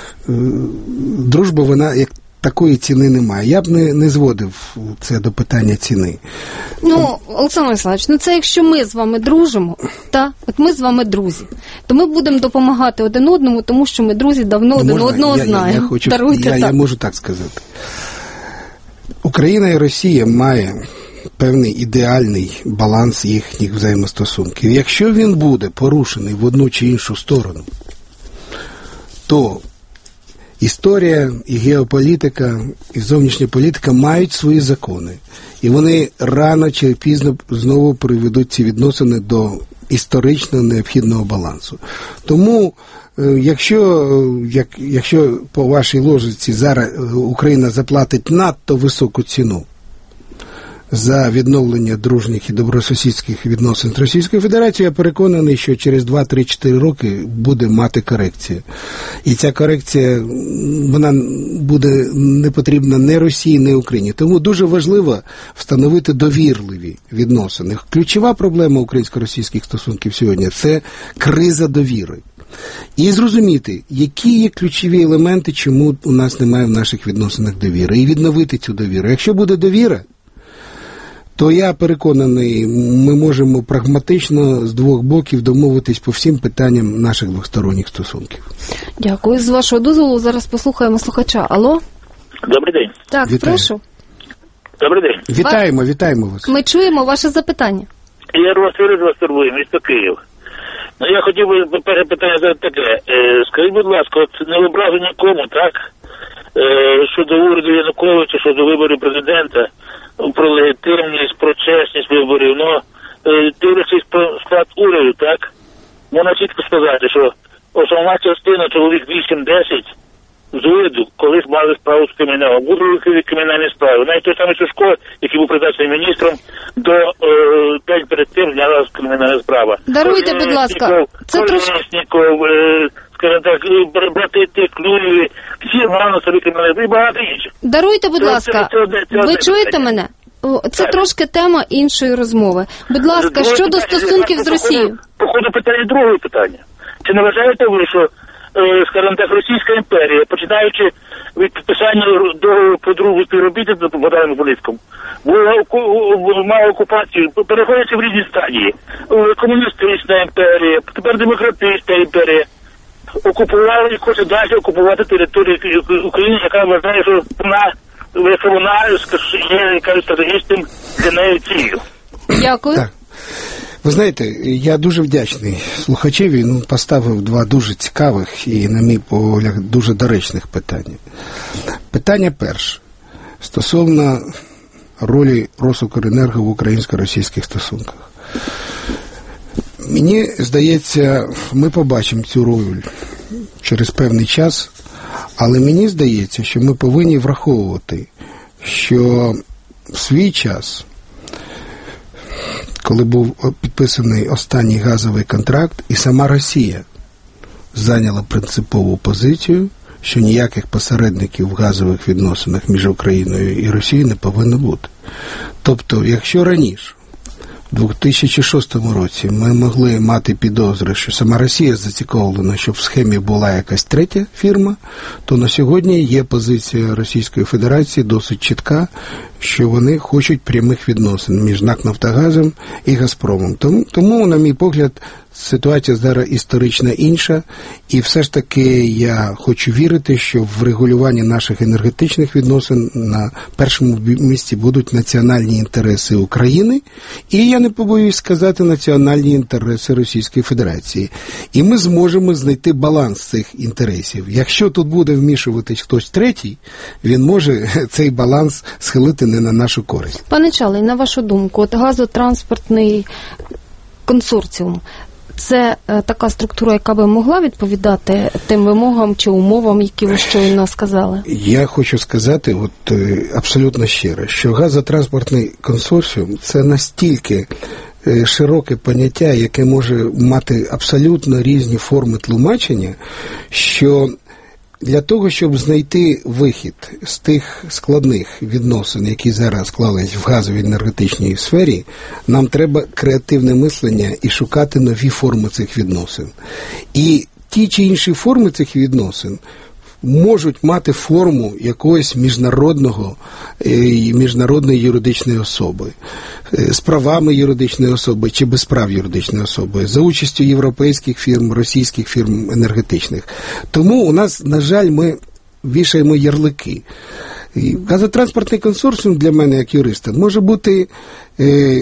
дружба, вона як такої ціни немає. Я б не, не зводив це до питання ціни. Ну, Олександр Олександрович, ну це якщо ми з вами дружимо, та, от ми з вами друзі, то ми будемо допомагати один одному, тому що ми друзі давно ну, один можна, одного я, знаємо. Я, я, хочу, Даруйте, я, я можу так сказати. Україна і Росія має певний ідеальний баланс їхніх взаємостосунків. Якщо він буде порушений в одну чи іншу сторону, то історія і геополітика, і зовнішня політика мають свої закони. І вони рано чи пізно знову приведуть ці відносини до історично необхідного балансу. Тому, якщо, як, якщо по вашій логіці зараз Україна заплатить надто високу ціну за відновлення дружніх і добросусідських відносин з Російською Федерацією, я переконаний, що через два-три-чотири роки буде мати корекція. І ця корекція, вона буде не потрібна ні Росії, ні Україні. Тому дуже важливо встановити довірливі відносини. Ключова проблема українсько-російських стосунків сьогодні – це криза довіри. І зрозуміти, які є ключові елементи, чому у нас немає в наших відносинах довіри. І відновити цю довіру. Якщо буде довіра, то я переконаний, ми можемо прагматично з двох боків домовитись по всім питанням наших двосторонніх стосунків. Дякую. З вашого дозволу зараз послухаємо слухача. Алло? Добрий день. Так, Вітаю. прошу. Добрий день. Вітаємо, вітаємо вас. Ми чуємо ваше запитання. Я Василь вас турбую, місто Київ. Ну, я хотів би, перше питання задати таке. Е, скажіть, будь ласка, от не образу нікому, так? Е, щодо уряду Януковича, щодо виборів президента, про легітимність, про чесність виборів, ну, дивлячись про склад уряду, так, можна чітко сказати, що основна частина, чоловік вісім-десять з уряду, колись мали справу з криміналом, будуть кримінальні справи. Навіть той самий Сушко, який був призначений міністром, до е, день перед тим знялась кримінальна справа. Даруйте, будь ласка, це трошки... скажімо так, брати тих, Клюєві, всі мали собі кримінальні і багато інших. Даруйте, будь ласка, ви чуєте мене? це так. Трошки тема іншої розмови. Будь ласка, Друге щодо питання, стосунків з Росією. По ходу питання другого питання. Чи не вважаєте ви, що, скажімо так, Російська імперія, починаючи від підписання договору про другу співробітництво по Богдану Хмельницькому, мала окупацію, переходячи в різні стадії. Комуністична імперія, тепер демократична імперія. Окупували і хоче далі окупувати територію України, яка вважає, що вона, якщо вона є якась стратегічним для неї ціллю. Дякую. Так. Ви знаєте, я дуже вдячний слухачеві, він поставив два дуже цікавих і, на мій погляд, дуже доречних питання. Питання перше. Стосовно ролі Росукренерго в українсько-російських стосунках. Мені здається, ми побачимо цю роль через певний час, але мені здається, що ми повинні враховувати, що в свій час, коли був підписаний останній газовий контракт, і сама Росія зайняла принципову позицію, що ніяких посередників в газових відносинах між Україною і Росією не повинно бути. Тобто, якщо раніше, у дві тисячі шостому році, ми могли мати підозри, що сама Росія зацікавлена, щоб в схемі була якась третя фірма, то на сьогодні є позиція Російської Федерації досить чітка, що вони хочуть прямих відносин між НАК «Нафтогазом» і «Газпромом». Тому, тому, на мій погляд, ситуація зараз історично інша, і все ж таки я хочу вірити, що в регулюванні наших енергетичних відносин на першому місці будуть національні інтереси України, і, я не побоюсь сказати, національні інтереси Російської Федерації. І ми зможемо знайти баланс цих інтересів. Якщо тут буде вмішуватись хтось третій, він може цей баланс схилити не на нашу користь. Пане Чалий, на вашу думку, от газотранспортний консорціум, це е, така структура, яка би могла відповідати тим вимогам чи умовам, які ви щойно сказали? Я хочу сказати от, е, абсолютно щиро, що газотранспортний консорціум – це настільки е, широке поняття, яке може мати абсолютно різні форми тлумачення, що для того, щоб знайти вихід з тих складних відносин, які зараз склались в газовій енергетичній сфері, нам треба креативне мислення і шукати нові форми цих відносин. І ті чи інші форми цих відносин можуть мати форму якогось міжнародного, міжнародної юридичної особи, з правами юридичної особи чи без прав юридичної особи, за участю європейських фірм, російських фірм енергетичних. Тому у нас, на жаль, ми вішаємо ярлики. І газотранспортний консорціум для мене, як юриста, може бути е,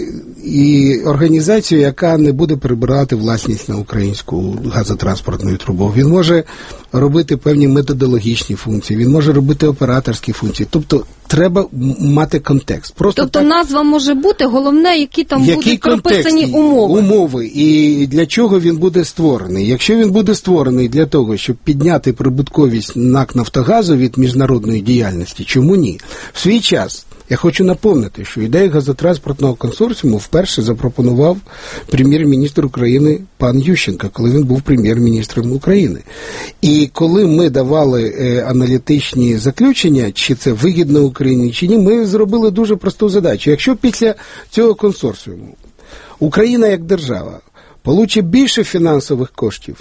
і організацією, яка не буде прибирати власність на українську газотранспортну трубу. Він може робити певні методологічні функції, він може робити операторські функції. Тобто треба мати контекст. Просто тобто так, назва може бути, головне, які там які будуть прописані умови. Умови і для чого він буде створений. Якщо він буде створений для того, щоб підняти прибутковість НАК «Нафтогазу» від міжнародної діяльності, чому ні? В свій час я хочу напомнити, що ідею газотранспортного консорціуму вперше запропонував прем'єр-міністр України пан Ющенко, коли він був прем'єр-міністром України. І коли ми давали е, аналітичні заключення, чи це вигідно Україні, чи ні, ми зробили дуже просту задачу. Якщо після цього консорціуму Україна як держава получить більше фінансових коштів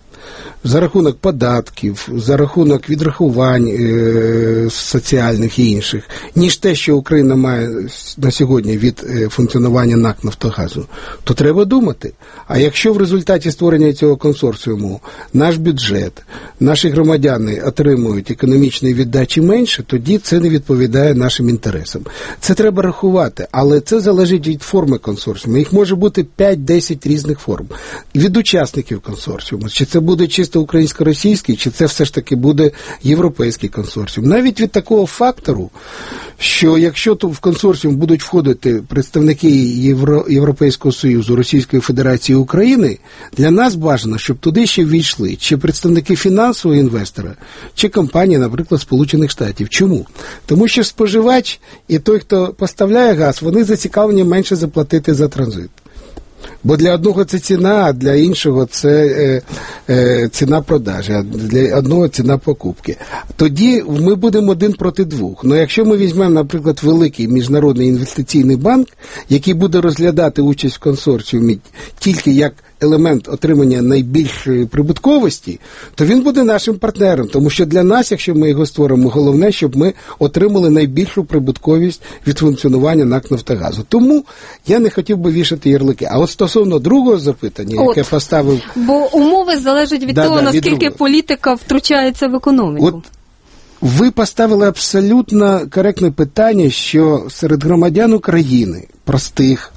за рахунок податків, за рахунок відрахувань е, соціальних і інших, ніж те, що Україна має на сьогодні від е, функціонування НАК «Нафтогазу», то треба думати. А якщо в результаті створення цього консорціуму наш бюджет, наші громадяни отримують економічної віддачі менше, тоді це не відповідає нашим інтересам. Це треба рахувати, але це залежить від форми консорціуму. Їх може бути п'ять-десять різних форм. Від учасників консорціуму. Чи це буде чисто українсько-російський, чи це все ж таки буде європейський консорціум. Навіть від такого фактору, що якщо то в консорціум будуть входити представники Євро... Європейського Союзу, Російської Федерації і України, для нас бажано, щоб туди ще ввійшли чи представники фінансового інвестора, чи компанії, наприклад, Сполучених Штатів. Чому? Тому що споживач і той, хто поставляє газ, вони зацікавлені менше заплатити за транзит. Бо для одного це ціна, а для іншого це е, е, ціна продажі, а для одного ціна покупки. Тоді ми будемо один проти двох. Ну, якщо ми візьмемо, наприклад, великий міжнародний інвестиційний банк, який буде розглядати участь в консорціумі тільки як елемент отримання найбільшої прибутковості, то він буде нашим партнером. Тому що для нас, якщо ми його створимо, головне, щоб ми отримали найбільшу прибутковість від функціонування НАК «Нафтогазу». Тому я не хотів би вішати ярлики. А от стосовно другого запитання, от, яке поставив... Бо умови залежать від да, того, да, наскільки від політика втручається в економіку. От ви поставили абсолютно коректне питання, що серед громадян України, простих,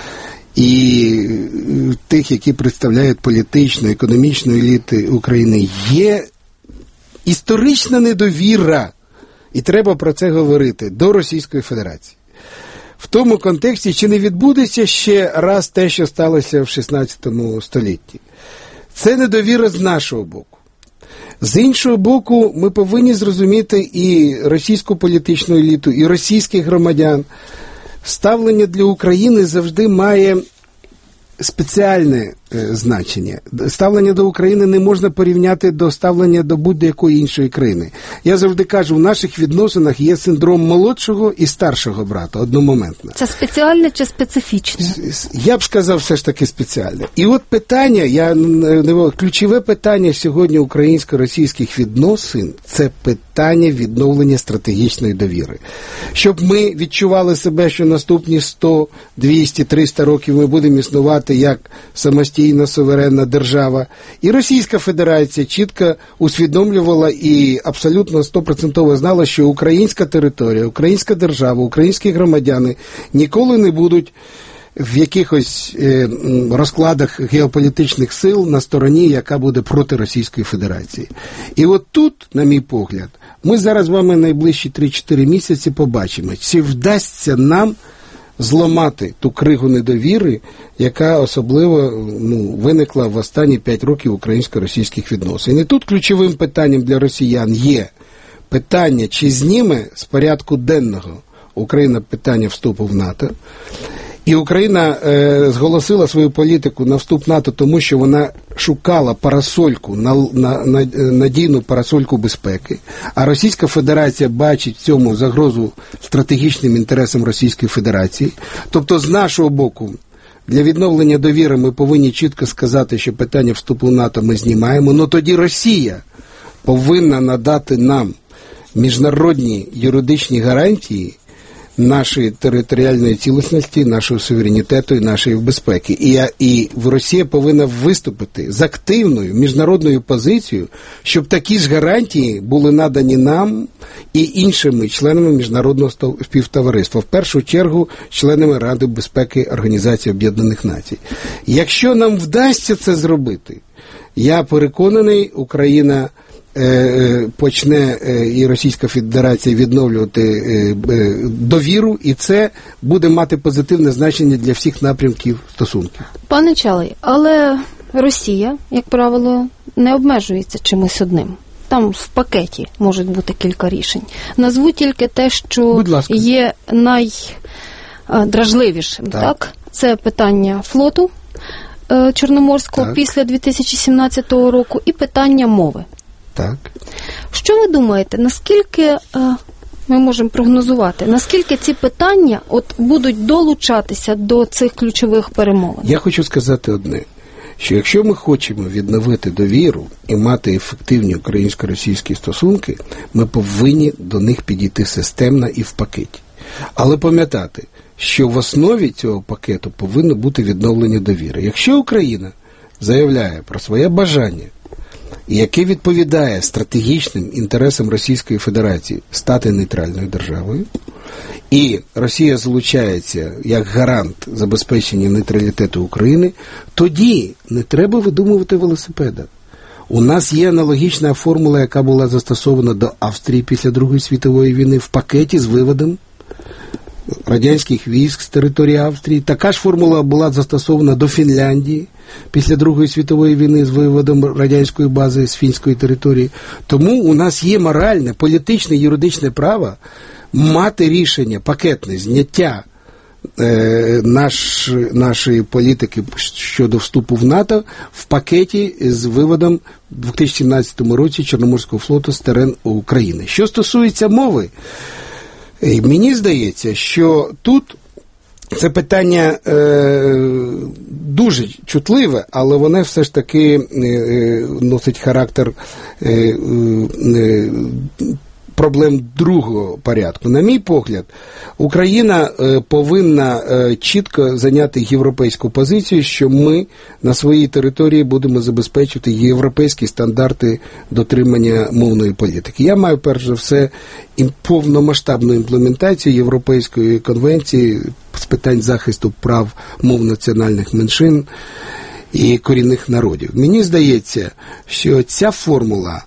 і тих, які представляють політичну, економічну еліти України, є історична недовіра, і треба про це говорити, до Російської Федерації. В тому контексті, чи не відбудеться ще раз те, що сталося в шістнадцятому столітті. Це недовіра з нашого боку. З іншого боку, ми повинні зрозуміти і російську політичну еліту, і російських громадян. Ставлення для України завжди має спеціальне е, значення. Ставлення до України не можна порівняти до ставлення до будь-якої іншої країни. Я завжди кажу, в наших відносинах є синдром молодшого і старшого брата одномоментно. Це спеціальне чи специфічне? Я б сказав все ж таки спеціальне. І от питання, я не ключове питання сьогодні українсько-російських відносин – це питання відновлення стратегічної довіри. Щоб ми відчували себе, що наступні сто, двісті, триста років ми будемо існувати як самостійна суверенна держава. І Російська Федерація чітко усвідомлювала і абсолютно стопроцентово знала, що українська територія, українська держава, українські громадяни ніколи не будуть в якихось е, розкладах геополітичних сил на стороні, яка буде проти Російської Федерації. І от тут, на мій погляд, ми зараз з вами найближчі три-чотири місяці побачимо, чи вдасться нам зламати ту кригу недовіри, яка особливо ну, виникла в останні п'ять років українсько-російських відносин. І тут ключовим питанням для росіян є питання, чи зніме з порядку денного Україна питання вступу в НАТО. І Україна е, зголосила свою політику на вступ в НАТО, тому що вона шукала парасольку, на, на, на, надійну парасольку безпеки, а Російська Федерація бачить в цьому загрозу стратегічним інтересам Російської Федерації. Тобто, з нашого боку, для відновлення довіри ми повинні чітко сказати, що питання вступу в НАТО ми знімаємо, але тоді Росія повинна надати нам міжнародні юридичні гарантії нашої територіальної цілісності, нашого суверенітету і нашої безпеки. І, і Росія повинна виступити з активною міжнародною позицією, щоб такі ж гарантії були надані нам і іншими членами міжнародного співтовариства, в першу чергу членами Ради безпеки Організації Об'єднаних Націй. Якщо нам вдасться це зробити, я переконаний, Україна почне і Російська Федерація відновлювати довіру, і це буде мати позитивне значення для всіх напрямків стосунків. Пане Чалий, але Росія, як правило, не обмежується чимось одним. Там в пакеті можуть бути кілька рішень. Назву тільки те, що є найдражливішим. Так. так? Це питання флоту е, Чорноморського так. після дві тисячі сімнадцятого року і питання мови. Так. Що ви думаєте, наскільки е, ми можемо прогнозувати, наскільки ці питання от будуть долучатися до цих ключових перемовин? Я хочу сказати одне, що якщо ми хочемо відновити довіру і мати ефективні українсько-російські стосунки, ми повинні до них підійти системно і в пакеті. Але пам'ятати, що в основі цього пакету повинно бути відновлення довіри. Якщо Україна заявляє про своє бажання, яке відповідає стратегічним інтересам Російської Федерації стати нейтральною державою, і Росія залучається як гарант забезпечення нейтралітету України, тоді не треба видумувати велосипеда. У нас є аналогічна формула, яка була застосована до Австрії після Другої світової війни в пакеті з виводом радянських військ з території Австрії. Така ж формула була застосована до Фінляндії після Другої світової війни з виводом радянської бази з фінської території. Тому у нас є моральне, політичне, юридичне право мати рішення пакетне, зняття е, наш, нашої політики щодо вступу в НАТО в пакеті з виводом у дві тисячі сімнадцятому році Чорноморського флоту з терен України. Що стосується мови, мені здається, що тут це питання е, дуже чутливе, але воно все ж таки е, носить характер е, е, проблем другого порядку. На мій погляд, Україна е, повинна е, чітко зайняти європейську позицію, що ми на своїй території будемо забезпечувати європейські стандарти дотримання мовної політики. Я маю, перш за все, повномасштабну імплементацію Європейської конвенції з питань захисту прав мов національних меншин і корінних народів. Мені здається, що ця формула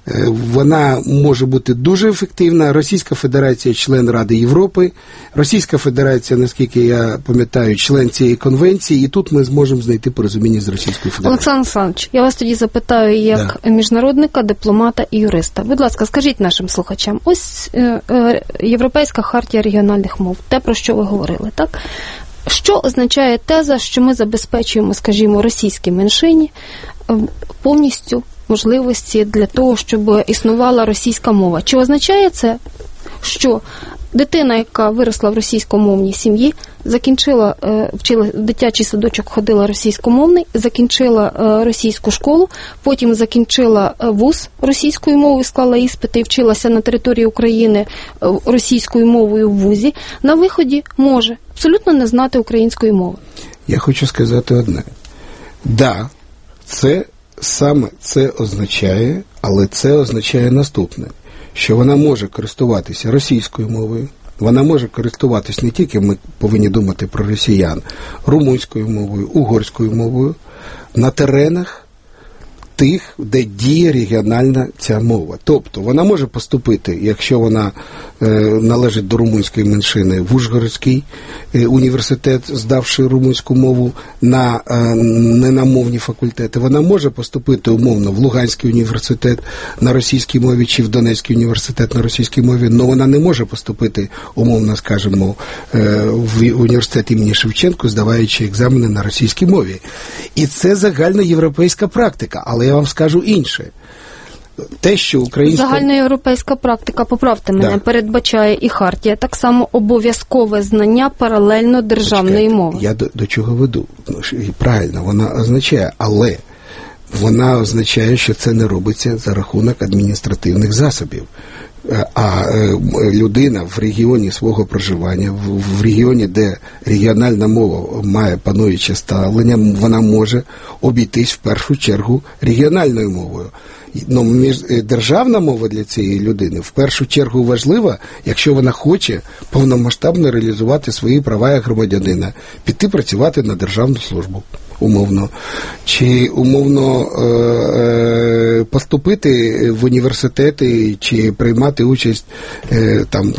вона може бути дуже ефективна. Російська Федерація – член Ради Європи. Російська Федерація, наскільки я пам'ятаю, член цієї конвенції, і тут ми зможемо знайти порозуміння з Російською Федерацією. Олександр Олександрович, я вас тоді запитаю як да. міжнародника, дипломата і юриста. Будь ласка, скажіть нашим слухачам, ось е, е, Європейська хартія регіональних мов, те, про що ви говорили, так? Що означає теза, що ми забезпечуємо, скажімо, російській меншині е, повністю можливості для того, щоб існувала російська мова? Чи означає це, що дитина, яка виросла в російськомовній сім'ї, закінчила, вчила в дитячий садочок, ходила російськомовний, закінчила російську школу, потім закінчила вуз російською мовою, склала іспити і вчилася на території України російською мовою в вузі, на виході може абсолютно не знати української мови? Я хочу сказати одне. Да, це саме це означає, але це означає наступне, що вона може користуватися російською мовою, вона може користуватися не тільки, ми повинні думати про росіян, румунською мовою, угорською мовою, на теренах тих, де діє регіональна ця мова. Тобто вона може поступити, якщо вона е, належить до румунської меншини, в Ужгородський е, університет, здавши румунську мову на е, ненамовні факультети. Вона може поступити умовно в Луганський університет на російській мові чи в Донецький університет на російській мові, але вона не може поступити, умовно скажімо, е, в університет імені Шевченко, здаваючи екзамени на російській мові. І це загальноєвропейська практика. Але я вам скажу інше. Те, що українська... Загальноєвропейська практика, поправте мене, да. передбачає і хартія так само обов'язкове знання паралельно державної Почекайте, мови. Я до, до чого веду? Правильно, вона означає, але вона означає, що це не робиться за рахунок адміністративних засобів. А людина в регіоні свого проживання, в регіоні, де регіональна мова має пануюче ставлення, вона може обійтись в першу чергу регіональною мовою. Ну, державна мова для цієї людини в першу чергу важлива, якщо вона хоче повномасштабно реалізувати свої права як громадянина, піти працювати на державну службу, умовно, чи умовно е- е- поступити в університети, чи приймати участь е- там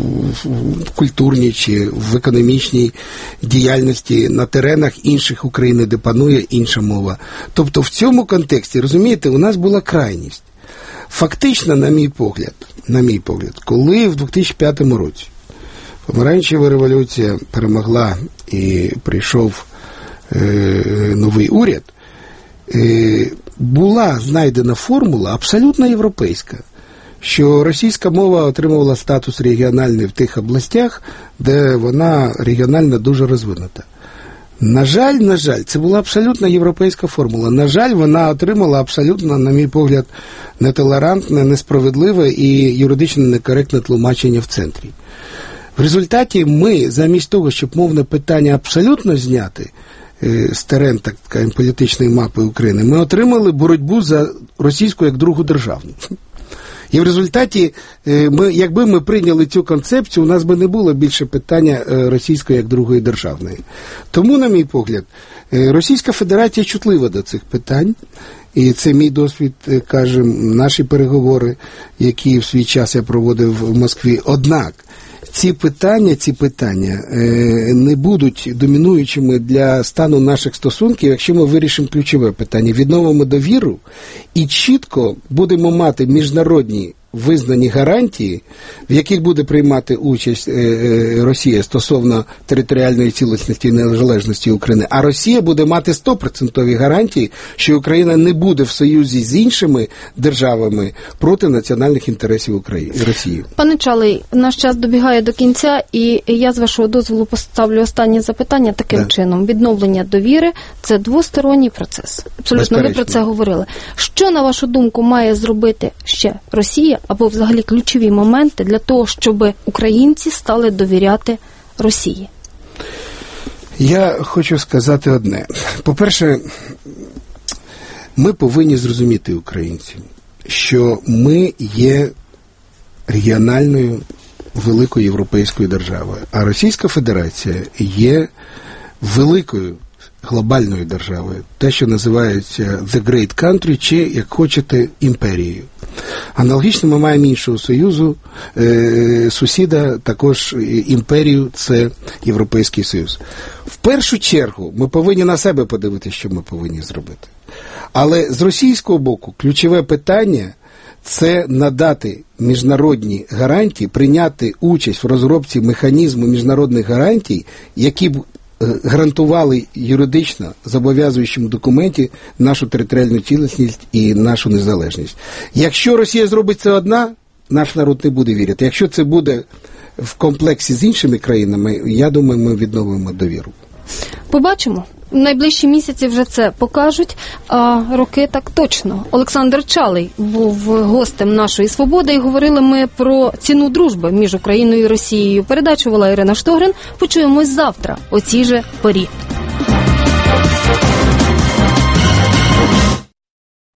в культурній чи в економічній діяльності на теренах інших України, де панує інша мова. Тобто в цьому контексті, розумієте, у нас була крайність. Фактично, на мій погляд, на мій погляд, коли в дві тисячі п'ятому році помаранчева революція перемогла і прийшов е, новий уряд, е, була знайдена формула абсолютно європейська, що російська мова отримувала статус регіональний в тих областях, де вона регіонально дуже розвинута. На жаль, на жаль, це була абсолютно європейська формула. На жаль, вона отримала абсолютно, на мій погляд, нетолерантне, несправедливе і юридично некоректне тлумачення в центрі. В результаті ми, замість того, щоб мовне питання абсолютно зняти е, з терен, так скажімо, політичної мапи України, ми отримали боротьбу за російську як другу державну. І в результаті, ми, якби ми прийняли цю концепцію, у нас би не було більше питання російської як другої державної. Тому, на мій погляд, Російська Федерація чутлива до цих питань. І це мій досвід, кажемо, наші переговори, які в свій час я проводив в Москві. Однак, ці питання, ці питання не будуть домінуючими для стану наших стосунків, якщо ми вирішимо ключове питання, відновимо довіру і чітко будемо мати міжнародні визнані гарантії, в яких буде приймати участь Росія стосовно територіальної цілісності і незалежності України, а Росія буде мати сто відсотків гарантії, що Україна не буде в союзі з іншими державами проти національних інтересів України, Росії. Пане Чалий, наш час добігає до кінця, і я з вашого дозволу поставлю останнє запитання таким да. чином. Відновлення довіри – це двосторонній процес. Абсолютно, ви про це говорили. Що, на вашу думку, має зробити ще Росія, або взагалі ключові моменти для того, щоб українці стали довіряти Росії? Я хочу сказати одне. По-перше, ми повинні зрозуміти, українці, що ми є регіональною великою європейською державою, а Російська Федерація є великою глобальною державою, те, що називається The Great Country, чи, як хочете, імперією. Аналогічно ми маємо іншого союзу, е, сусіда, також імперію, це Європейський Союз. В першу чергу ми повинні на себе подивитися, що ми повинні зробити. Але з російського боку ключове питання – це надати міжнародні гарантії, прийняти участь в розробці механізму міжнародних гарантій, які б гарантували юридично зобов'язуючому документі нашу територіальну цілісність і нашу незалежність. Якщо Росія зробить це одна, наш народ не буде вірити. Якщо це буде в комплексі з іншими країнами, я думаю, ми відновимо довіру. Побачимо. В найближчі місяці вже це покажуть, а роки так точно. Олександр Чалий був гостем нашої «Свободи» і говорили ми про ціну дружби між Україною і Росією. Передачу вела Ірина Штогрин. Почуємось завтра о цій же порі.